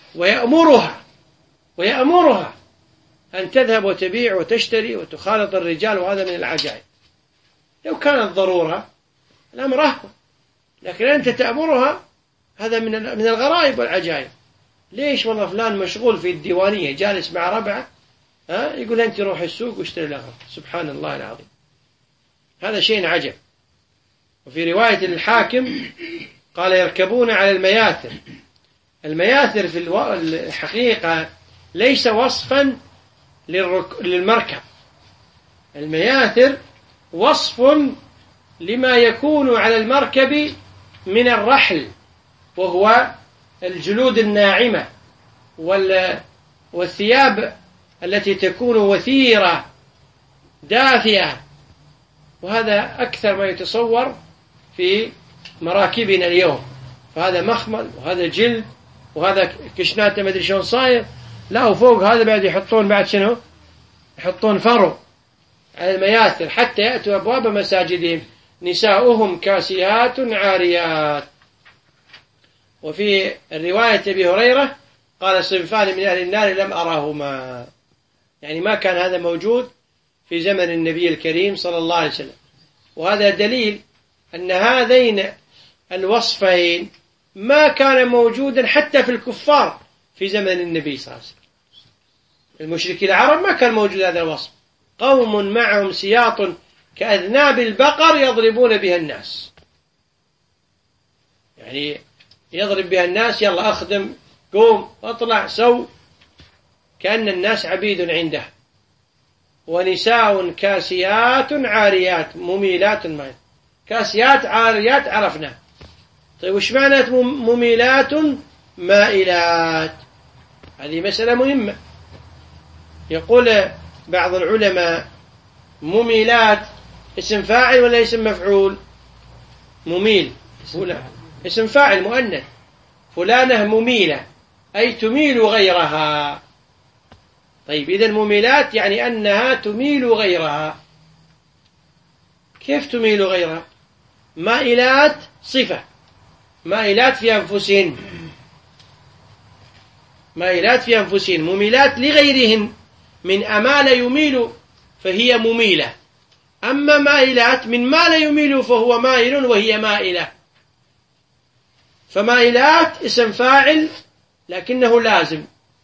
ويأمرها أن تذهب وتبيع وتشتري وتخالط الرجال، وهذا من العجائب. لو كانت ضرورة الأمر أهون، لكن أنت تأمرها، هذا من الغرائب والعجائب. ليش؟ والله فلان مشغول في الديوانية جالس مع ربعه، يقول أنت روح السوق واشتري الأغراض. سبحان الله العظيم، هذا شيء عجب. وفي رواية الحاكم قال: يركبون على المياثر. المياثر في الحقيقة ليس وصفا للمركب، المياثر وصف لما يكون على المركب من الرحل، وهو الجلود الناعمة والثياب التي تكون وثيرة دافئة، وهذا أكثر ما يتصور في مراكبنا اليوم. فهذا مخمل، وهذا جلد، وهذا كشنات ما أدري شلون صاير، لا وفوق هذا بعد يحطون بعد شنو؟ يحطون فرو على المياثر حتى يأتوا أبواب مساجدهم نساؤهم كاسيات عاريات. وفي الرواية أبي هريرة قال: صنفان من أهل النار لم أراهما، يعني ما كان هذا موجود في زمن النبي الكريم صلى الله عليه وسلم. وهذا دليل أن هذين الوصفين ما كان موجودا حتى في الكفار في زمن النبي صلى الله عليه وسلم. المشركين العرب ما كان موجود هذا الوصف: قوم معهم سياط كأذناب البقر يضربون بها الناس، يعني يضرب بها الناس، يلا أخدم، قوم، أطلع، سو، كأن الناس عبيد عنده. ونساء كاسيات عاريات مميلات مائلات. كاسيات عاريات عرفنا، طيب وش معنى مميلات مائلات؟ هذه مسألة مهمة. يقول بعض العلماء: مميلات اسم فاعل ولا اسم مفعول؟ مميل اسم فاعل مؤنث، فلانة مميلة أي تميل غيرها. طيب إذن مميلات يعني أنها تميل غيرها. كيف تميل غيرها؟ مائلات صفة، مائلات في أنفسهن، مائلات في أنفسهن، مميلات لغيرهن، من أمال يميل فهي مميلة. أما مائلات من مال يميل فهو مائل وهي مائلة. فمائلات اسم فاعل لكنه لازم،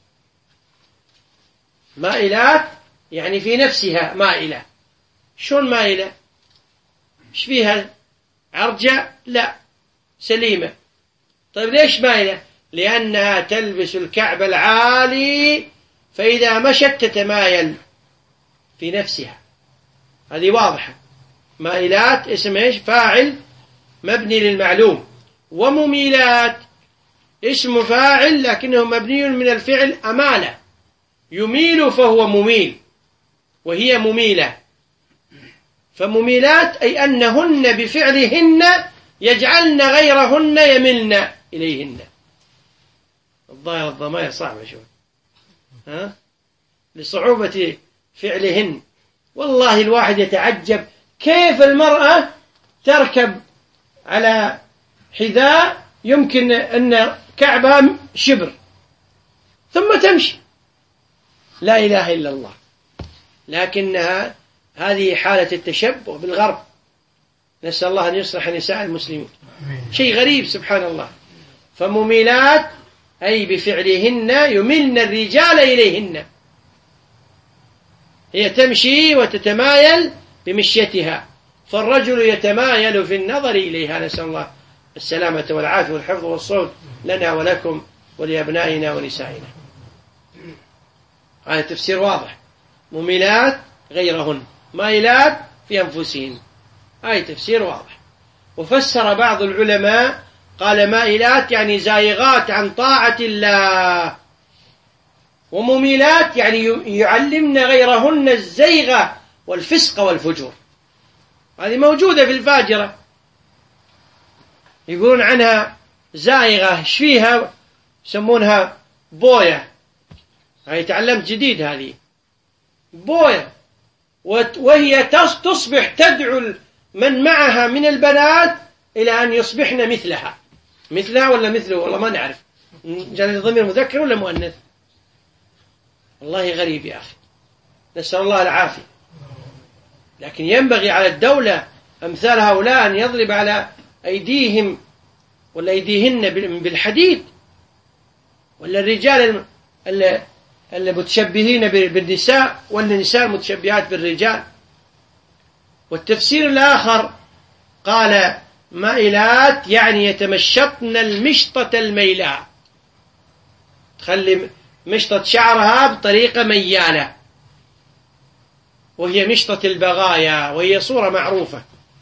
مائلات يعني في نفسها مائلة. شلون مائلة؟ ايش فيها؟ عرجة؟ لا، سليمة. طيب ليش مائلة؟ لأنها تلبس الكعب العالي، فإذا مشت تتمايل في نفسها. هذه واضحة. مائلات اسم ايش؟ فاعل مبني للمعلوم. ومميلات اسم فاعل لكنه مبني من الفعل أمالة، يميل فهو مميل وهي مميلة. فمميلات أي أنهن بفعلهن يجعلن غيرهن يملن إليهن. الظاهر الضمائر صعبة شوي، لصعوبة فعلهن. والله الواحد يتعجب كيف المرأة تركب على حذاء يمكن أن كعبها شبر ثم تمشي، لا إله إلا الله. لكنها هذه حالة التشبه بالغرب، نسأل الله أن يصلح نساء المسلمين. شيء غريب سبحان الله. فمميلات أي بفعلهن يملن الرجال إليهن، هي تمشي وتتمايل بمشيتها، فالرجل يتمايل في النظر إليها. نسأل الله السلامة والعافية والحفظ والصون لنا ولكم ولأبنائنا ونسائنا. هذا تفسير واضح. مميلات غيرهن، مائلات في أنفسهن، هذا تفسير واضح. وفسر بعض العلماء قال مائلات يعني زائغات عن طاعة الله، ومميلات يعني يعلمن غيرهن الزيغ والفسق والفجور. هذه موجودة في الفاجرة، يقولون عنها زائغة، ايش فيها؟ يسمونها بوية. هاي تعلمت جديد، هذه بوية، وهي تصبح تدعو من معها من البنات إلى أن يصبحن مثلها ولا مثله، والله ما نعرف جل الضمير مذكر ولا مؤنث. والله غريب يا أخي، نسأل الله العافية. لكن ينبغي على الدولة أمثال هؤلاء أن يضرب على أيديهم ولا أيديهن بالحديد، ولا الرجال المتشبهين بالنساء ولا النساء المتشبهات بالرجال. والتفسير الآخر قال مائلات يعني يتمشطن المشطة الميلاء، تخلي مشطة شعرها بطريقة ميالة، وهي مشطة البغايا، وهي صورة معروفة.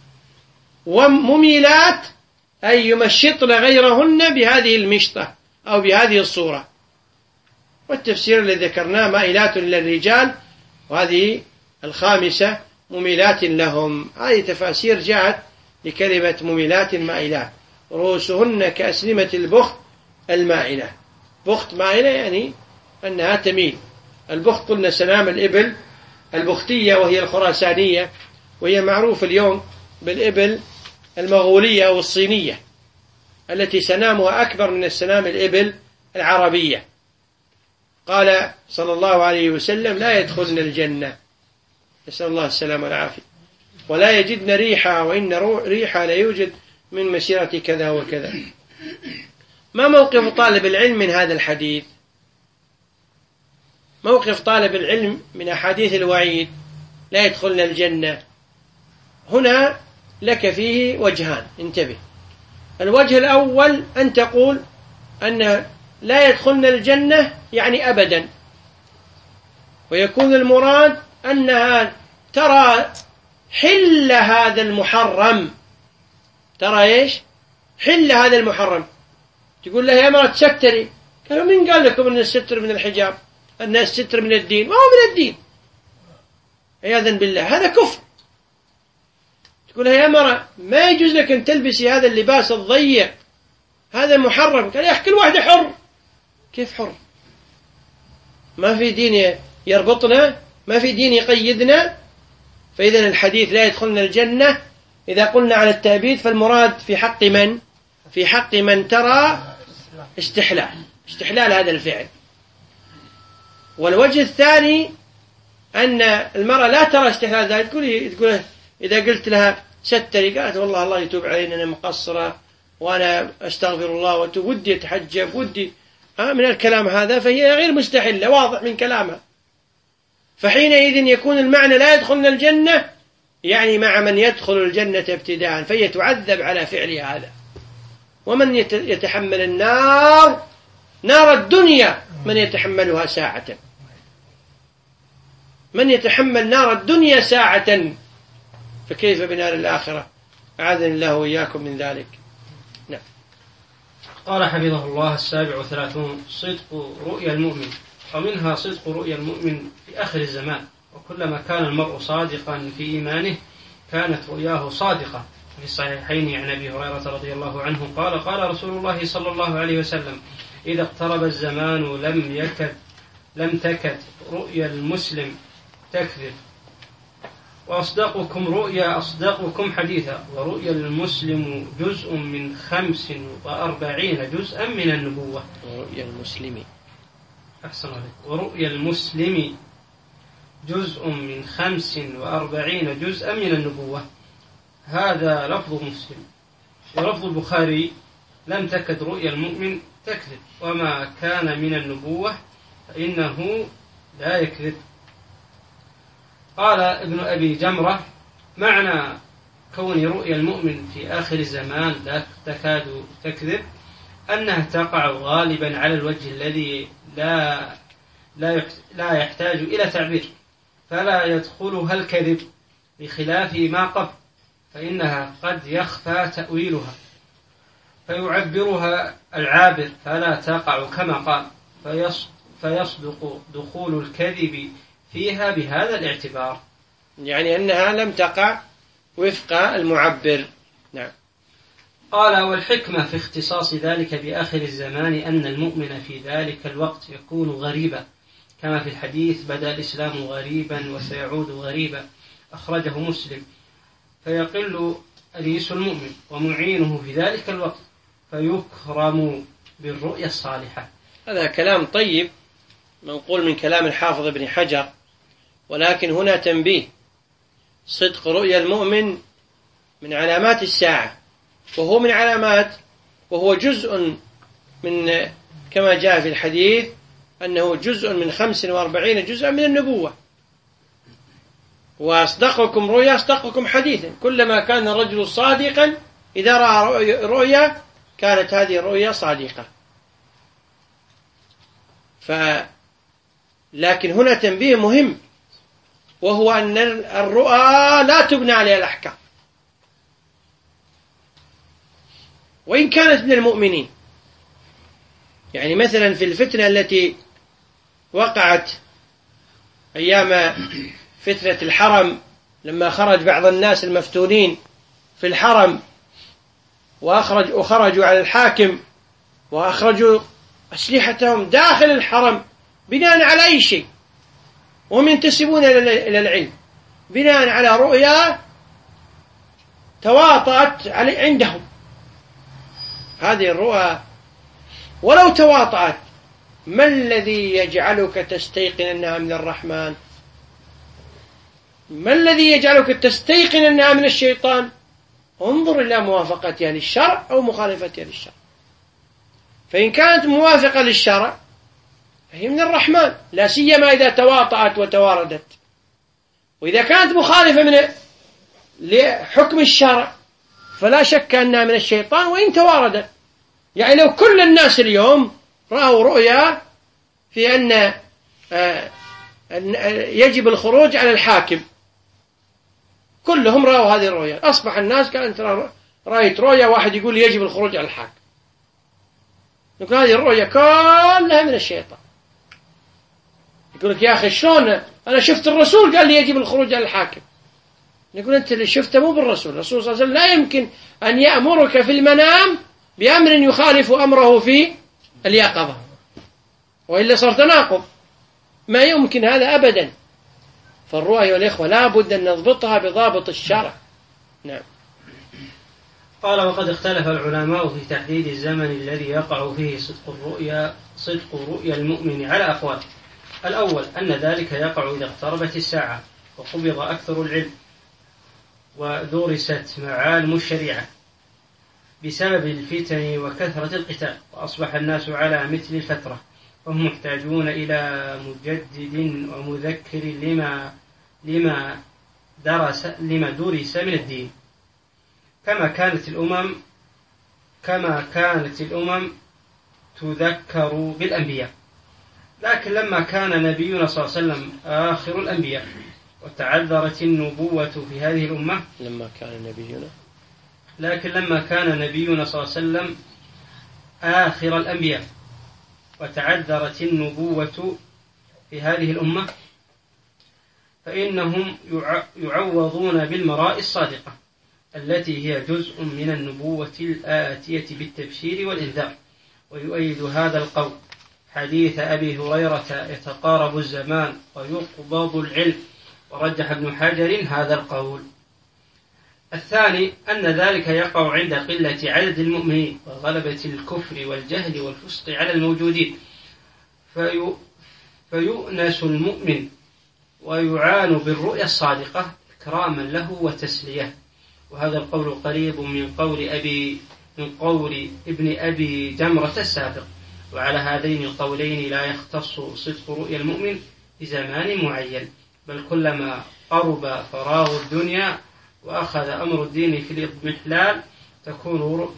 ومميلات أي يمشطن غيرهن بهذه المشطة أو بهذه الصورة. والتفسير الذي ذكرناه مائلات للرجال، وهذه الخامسة مميلات لهم. هذه تفاسير جاءت لكلمة مميلات مائلات. رؤوسهن كأسنمة البخت المائلة. بخت مائلة يعني أنها تميل. البخت قلنا سنام الإبل البختية وهي الخراسانية، وهي معروفة اليوم بالإبل المغولية أو الصينية التي سنامها أكبر من السنام الإبل العربية. قال صلى الله عليه وسلم لا يدخلن الجنة، نسأل الله السلامة والعافية، ولا يجدن ريحها، وإن ريحها لا يوجد من مسيرة كذا وكذا. ما موقف طالب العلم من هذا الحديث؟ موقف طالب العلم من أحاديث الوعيد لا يدخلن الجنة هنا لك فيه وجهان، انتبه. الوجه الأول أن تقول أن لا يدخلن الجنة يعني أبدا، ويكون المراد أنها ترى حل هذا المحرم. ترى إيش؟ حل هذا المحرم. تقول لها يا مرة تستري، قالوا من قال لكم أن الستر من الحجاب، أن الستر من الدين؟ ما هو من الدين، عياذا بالله، هذا كفر. تقول لها يا مرة ما يجوز لك أن تلبسي هذا اللباس الضيق، هذا محرم. قال يا أخي كل واحد حر. كيف حر؟ ما في دين يربطنا، ما في دين يقيدنا. فإذا الحديث لا يدخلنا الجنة إذا قلنا على التأبيد فالمراد في حق من؟ في حق من ترى استحلال هذا الفعل. والوجه الثاني أن المرأة لا ترى استحلال ذلك. تقول إذا قلت لها ستري، قالت والله الله يتوب علينا، أنا مقصرة وأنا أستغفر الله ودي أتحجب ودي من الكلام هذا، فهي غير مستحلة، واضح من كلامها. فحينئذ يكون المعنى لا يدخلن الجنة يعني مع من يدخل الجنة ابتداء، فهي تعذب على فعلها هذا. ومن يتحمل النار، نار الدنيا، من يتحملها ساعة، من يتحمل نار الدنيا ساعة، فكيف بنار الآخرة؟ أعاذني الله وإياكم من ذلك. نعم. قال حفظه الله 37 صدق رؤيا المؤمن. ومنها صدق رؤيا المؤمن في آخر الزمان، وكلما كان المرء صادقا في إيمانه كانت رؤياه صادقة. في الصحيحين عن أبي هريرة رضي الله عنه قال قال رسول الله صلى الله عليه وسلم إذا اقترب الزمان لم تكد رؤيا المسلم تكذب، وأصدقكم رؤيا أصدقكم حديثا، ورؤيا المسلم جزء من 45 جزءا من النبوة. ورؤيا المسلم أحسن عليك. ورؤيا المسلم جزء من 45 جزءا من النبوة. هذا لفظ مسلم. ولفظ البخاري: لم تكد رؤيا المؤمن تكذب، وما كان من النبوة فإنه لا يكذب. قال ابن أبي جمرة: معنى كون رؤيا المؤمن في آخر الزمان لا تكاد تكذب أنها تقع غالبا على الوجه الذي لا يحتاج إلى تعبير، فلا يدخلها الكذب، بخلاف ما قبل فإنها قد يخفى تأويلها فيعبرها العابر فلا تقع كما قال، فيصدق دخول الكذب فيها بهذا الاعتبار. يعني أنها لم تقع وفق المعبر. نعم. قال: والحكمة في اختصاص ذلك بآخر الزمان أن المؤمن في ذلك الوقت يكون غريبا، كما في الحديث: بدأ الإسلام غريبا وسيعود غريبا، أخرجه مسلم. فيقل أنيس المؤمن ومعينه في ذلك الوقت، فيكرم بالرؤيا الصالحة. هذا كلام طيب منقول من كلام الحافظ ابن حجر، ولكن هنا تنبيه: صدق رؤيا المؤمن من علامات الساعة، وهو جزء من، كما جاء في الحديث أنه جزء من 45 جزءا من النبوة. وأصدقكم رؤيا أصدقكم حديثا، كلما كان الرجل صادقا إذا رأى رؤيا كانت هذه الرؤيا صادقة. لكن هنا تنبيه مهم، وهو أن الرؤى لا تبنى عليها الأحكام، وإن كانت من المؤمنين. يعني مثلا في الفتنة التي وقعت أيام فتنة الحرم، لما خرج بعض الناس المفتونين في الحرم وخرجوا على الحاكم وأخرجوا أسلحتهم داخل الحرم بناء على أي شيء، وهم ينتسبون إلى العلم، بناء على رؤيا تواطأت عندهم. هذه الرؤى ولو تواطأت، ما الذي يجعلك تستيقن أنها من الرحمن؟ ما الذي يجعلك تستيقن أنها من الشيطان؟ انظر إلى موافقتها للشرع أو مخالفتها للشرع. فإن كانت موافقة للشرع فهي من الرحمن، لا سيما إذا تواطأت وتواردت. وإذا كانت مخالفة لحكم الشرع فلا شك أنها من الشيطان وإن تواردت. يعني لو كل الناس اليوم رأوا رؤيا في أن يجب الخروج على الحاكم، كلهم رأوا هذه الرؤيا، أصبح الناس كأنت رأيت رؤيا واحد يقول يجب الخروج على الحاكم، يقول هذه الرؤيا كلها من الشيطان. يقول لك: يا أخي شلون أنا شفت الرسول قال لي يجب الخروج على الحاكم. يقول: أنت اللي شفته مو بالرسول. الرسول صلى الله عليه وسلم لا يمكن أن يأمرك في المنام بأمر يخالف أمره في اليقظة، وإلا صار تناقض، ما يمكن هذا أبدا. فالرؤى أيها الإخوة لا بد أن نضبطها بضابط الشرع. نعم. قال: وقد اختلف العلماء في تحديد الزمن الذي يقع فيه صدق رؤيا المؤمن على أقوال. الأول أن ذلك يقع إذا اقتربت الساعة وقبض أكثر العلم ودرست معالم الشريعة بسبب الفتن وكثرة القتال، وأصبح الناس على مثل الفترة، وهم محتاجون إلى مجدد ومذكر لما درس من الدين، كما كانت الأمم تذكر بالأنبياء. لكن لما كان نبينا صلى الله عليه وسلم آخر الأنبياء وتعذرت النبوة في هذه الأمة، لما كان نبينا صلى الله عليه وسلم آخر الأنبياء وتعذرت النبوة في هذه الأمة، فإنهم يعوضون بالمراء الصادقة التي هي جزء من النبوة الآتية بالتبشير والإنذار. ويؤيد هذا القول حديث أبي هريرة: يتقارب الزمان ويقبض العلم ورجح ابن حجر هذا القول. الثاني أن ذلك يقع عند قلة عدد المؤمنين وغلبة الكفر والجهل والفسق على الموجودين، فيؤنس المؤمن ويعان بالرؤيا الصادقة إكراما له وتسلية. وهذا القول قريب من قول ابن أبي جمرة السابق. وعلى هذين القولين لا يختص صدق رؤيا المؤمن بزمان معين، بل كلما قرب فراغ الدنيا وأخذ أمر الدين في الإضمحلال تكون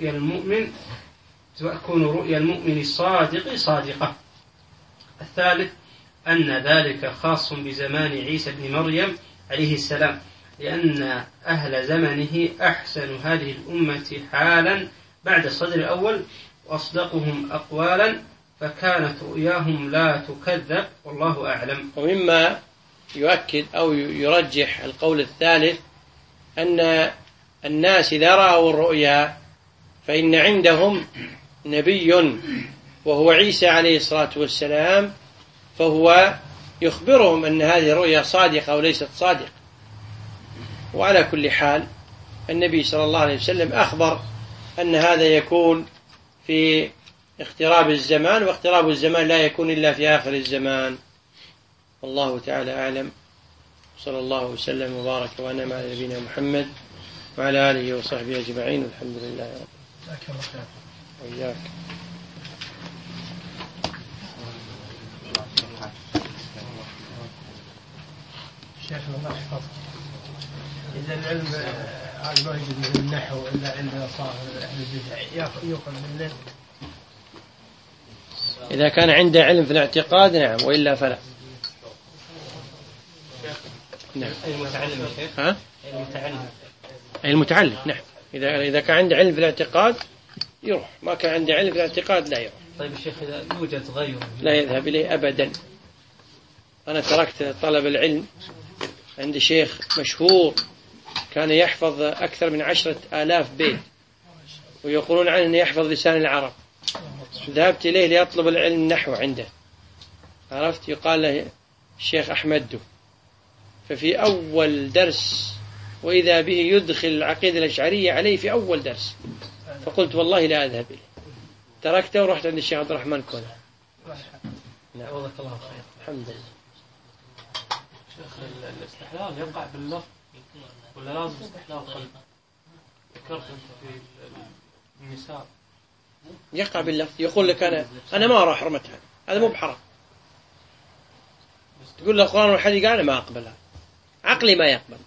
رؤيا المؤمن الصادق صادقة. الثالث أن ذلك خاص بزمان عيسى بن مريم عليه السلام، لأن أهل زمنه أحسن هذه الأمة حالا بعد الصدر الأول وأصدقهم أقوالا، فكانت رؤياهم لا تكذب والله أعلم. ومما يؤكد أو يرجح القول الثالث أن الناس إذا رأوا الرؤيا فإن عندهم نبي وهو عيسى عليه الصلاة والسلام، فهو يخبرهم أن هذه الرؤيا صادقة أو ليست صادقة. وعلى كل حال النبي صلى الله عليه وسلم أخبر أن هذا يكون في اقتراب الزمان، واقتراب الزمان لا يكون إلا في آخر الزمان. والله تعالى أعلم، صلى الله وسلم وبارك وأنعم على نبينا محمد وعلى آله وصحبه أجمعين، والحمد لله رب العالمين. وإياك. شيخنا الله يحفظك، إذا العلم هذا ما يوجد من النحو إلا عند صاحب أهل البدع يؤخذ منه. إذا كان عنده علم في الاعتقاد نعم، وإلا فلا. نعم. المتعلم يا شيخ. ها؟ المتعلم. نعم. إذا كان عنده علم في الاعتقاد يروح، ما كان عنده علم في الاعتقاد لا يروح. طيب الشيخ إذا يوجد غيره لا يذهب إليه أبدا. أنا تركت طلب العلم عند شيخ مشهور كان يحفظ أكثر من 10,000 بيت، ويقولون عنه أنه يحفظ لسان العرب. ذهبت إليه لأطلب العلم النحو عنده، عرفت، يقال له الشيخ أحمد. ففي أول درس وإذا به يدخل العقيدة الأشعرية عليه في أول درس، فقلت والله لا أذهب إليه، تركته ورحت عند الشيخ عبد الرحمن كونه. نعم. الله خير. الحمد لله. شيخ الاستحلال يقع باللفظ ولا لازم استحلال قلب؟ ذكرت في النساء يقع باللفظ، يقول لك أنا ما أروح حرمتها، هذا مو بحرام. تقول له القرآن والحديث قال أنا ما أقبلها، عقلي ما يقبل.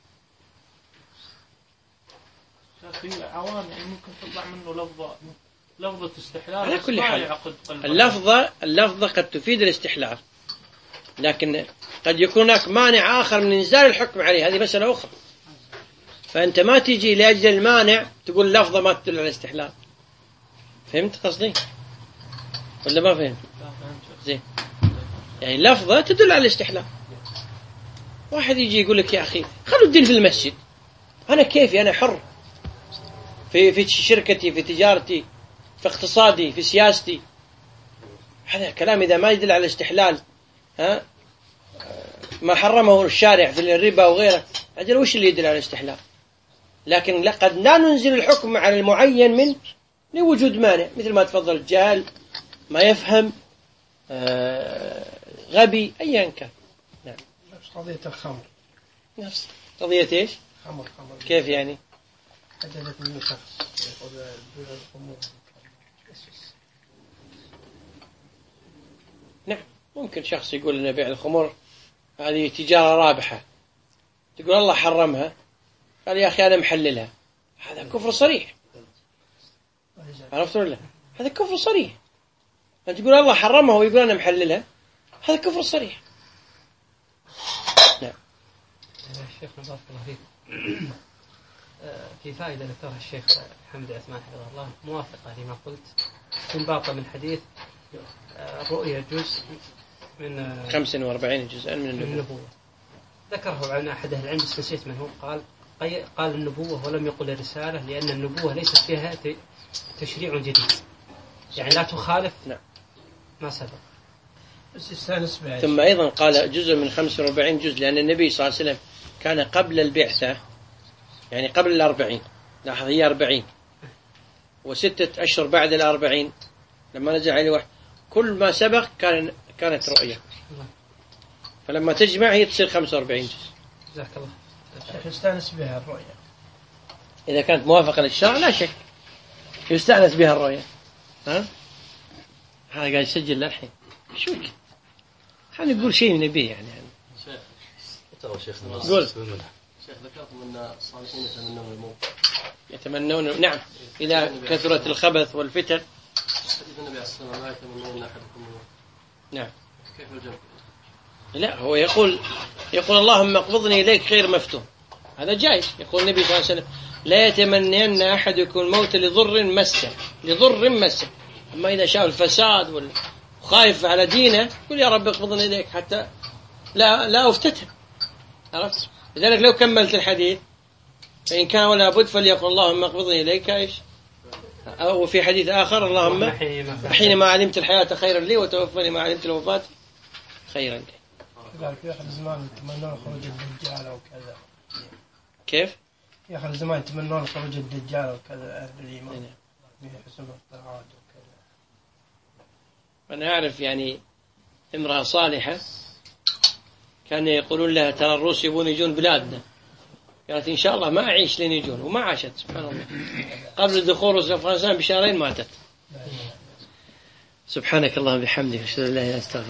في عوام يعني ممكن تطلع منه لفظة استحلال على كل حال اللفظة قد تفيد الاستحلال، لكن قد يكون هناك مانع آخر من إنزال الحكم عليه، هذه مسألة أخرى. فأنت ما تيجي لأجل المانع تقول لفظة ما تدل على الاستحلال. فهمت قصدي ولا ما فهمت؟ زين، يعني لفظة تدل على الاستحلال. واحد يجي يقول لك يا أخي خلوا الدين في المسجد، أنا كيفي، أنا حر في شركتي، في تجارتي، في اقتصادي، في سياستي. هذا كلام إذا ما يدل على الاستحلال، ما حرمه الشارع في الربا وغيره، أجل وش اللي يدل على الاستحلال؟ لكن لقد لا ننزل الحكم على المعين من لوجود مانع، مثل ما تفضل الجاهل، ما يفهم، غبي، أيا كان. نعم. نفس قضية الخمر. نفس قضية إيش؟ خمر. كيف يعني؟ حدثت منه شخص يقول دون الخمور. نعم، ممكن شخص يقول أن بيع الخمر هذه تجارة رابحة، تقول الله حرمها، قال يا أخي أنا محللها، هذا كفر صريح. عرفت ولا؟ هذا كفر صريح. أنت تقول الله حرمها ويقول أنا محللها، هذا كفر صريح. نعم. الشيخ بارك الله فيك. في فائدة ذكرها الشيخ حمد عثمان حفظه الله موافقة لما قلت، استنباطا من حديث الرؤيا جزء من 45 جزءا من النبوة. ذكره عن أحد أهل العلم بس نسيت من هو، قال النبوة ولم يقل الرسالة، لأن النبوة ليست فيها تشريع جديد، يعني لا تخالف ما سبق. بس يستانس بها. ثم أيضا قال جزء من 45 جزء، لأن النبي صلى الله عليه وسلم كان قبل البعثة، يعني قبل 40، لاحظ هي 40 و6 أشهر بعد 40 لما نزل عليه الوحي، كل ما سبق كانت رؤية، فلما تجمع هي تصير 45 جزء. جزاك الله. الشيخ يستانس بها الرؤيا إذا كانت موافقة للشرع لا شك يستأنس بها الرؤيا. ها هذا قاعد يسجل للحين شو خلينا نقول شيء نبيه يعني. قول. شيخ ذكرتم أن الصالحين يتمنون الموت. يتمنون، نعم، إذا كثرت الخبث والفتن. حديث النبي عليه الصلاة والسلام لا يتمنون أحدكم الموت. نعم. كيف الجمع؟ لا هو يقول اللهم اقبضني إليك غير مفتون، هذا جائز. يقول النبي صلى الله عليه وسلم لا يتمنين أحدكم الموت لضر مسه. أما إذا شاف الفساد وخايف على دينه يقول يا رب اقبضني إليك حتى لا أفتتن. عرفت؟ لذلك لو كملت الحديث فإن كان ولا بد فليقل اللهم اقبضني إليك إيش، أو في حديث آخر اللهم حينما علمت الحياة خيرا لي وتوفني ما علمت الوفاة خيرا لي. كذلك يا أخي الزمان يتمنون خروج الدجال أو كذا. كيف؟ يا أخي الزمان يتمنون خروج الدجال وكذا أهل الإيمان بحسن الطاعات وكذا. أنا أعرف يعني امرأة صالحة كان يقولون لها ترى الروس يبون يجون بلادنا، قالت إن شاء الله ما أعيش لين يجون، وما عاشت سبحان الله. قبل دخول روس أفغانستان بشهرين ماتت. سبحانك اللهم بحمدك أشهد أن لا إله إلا أنت.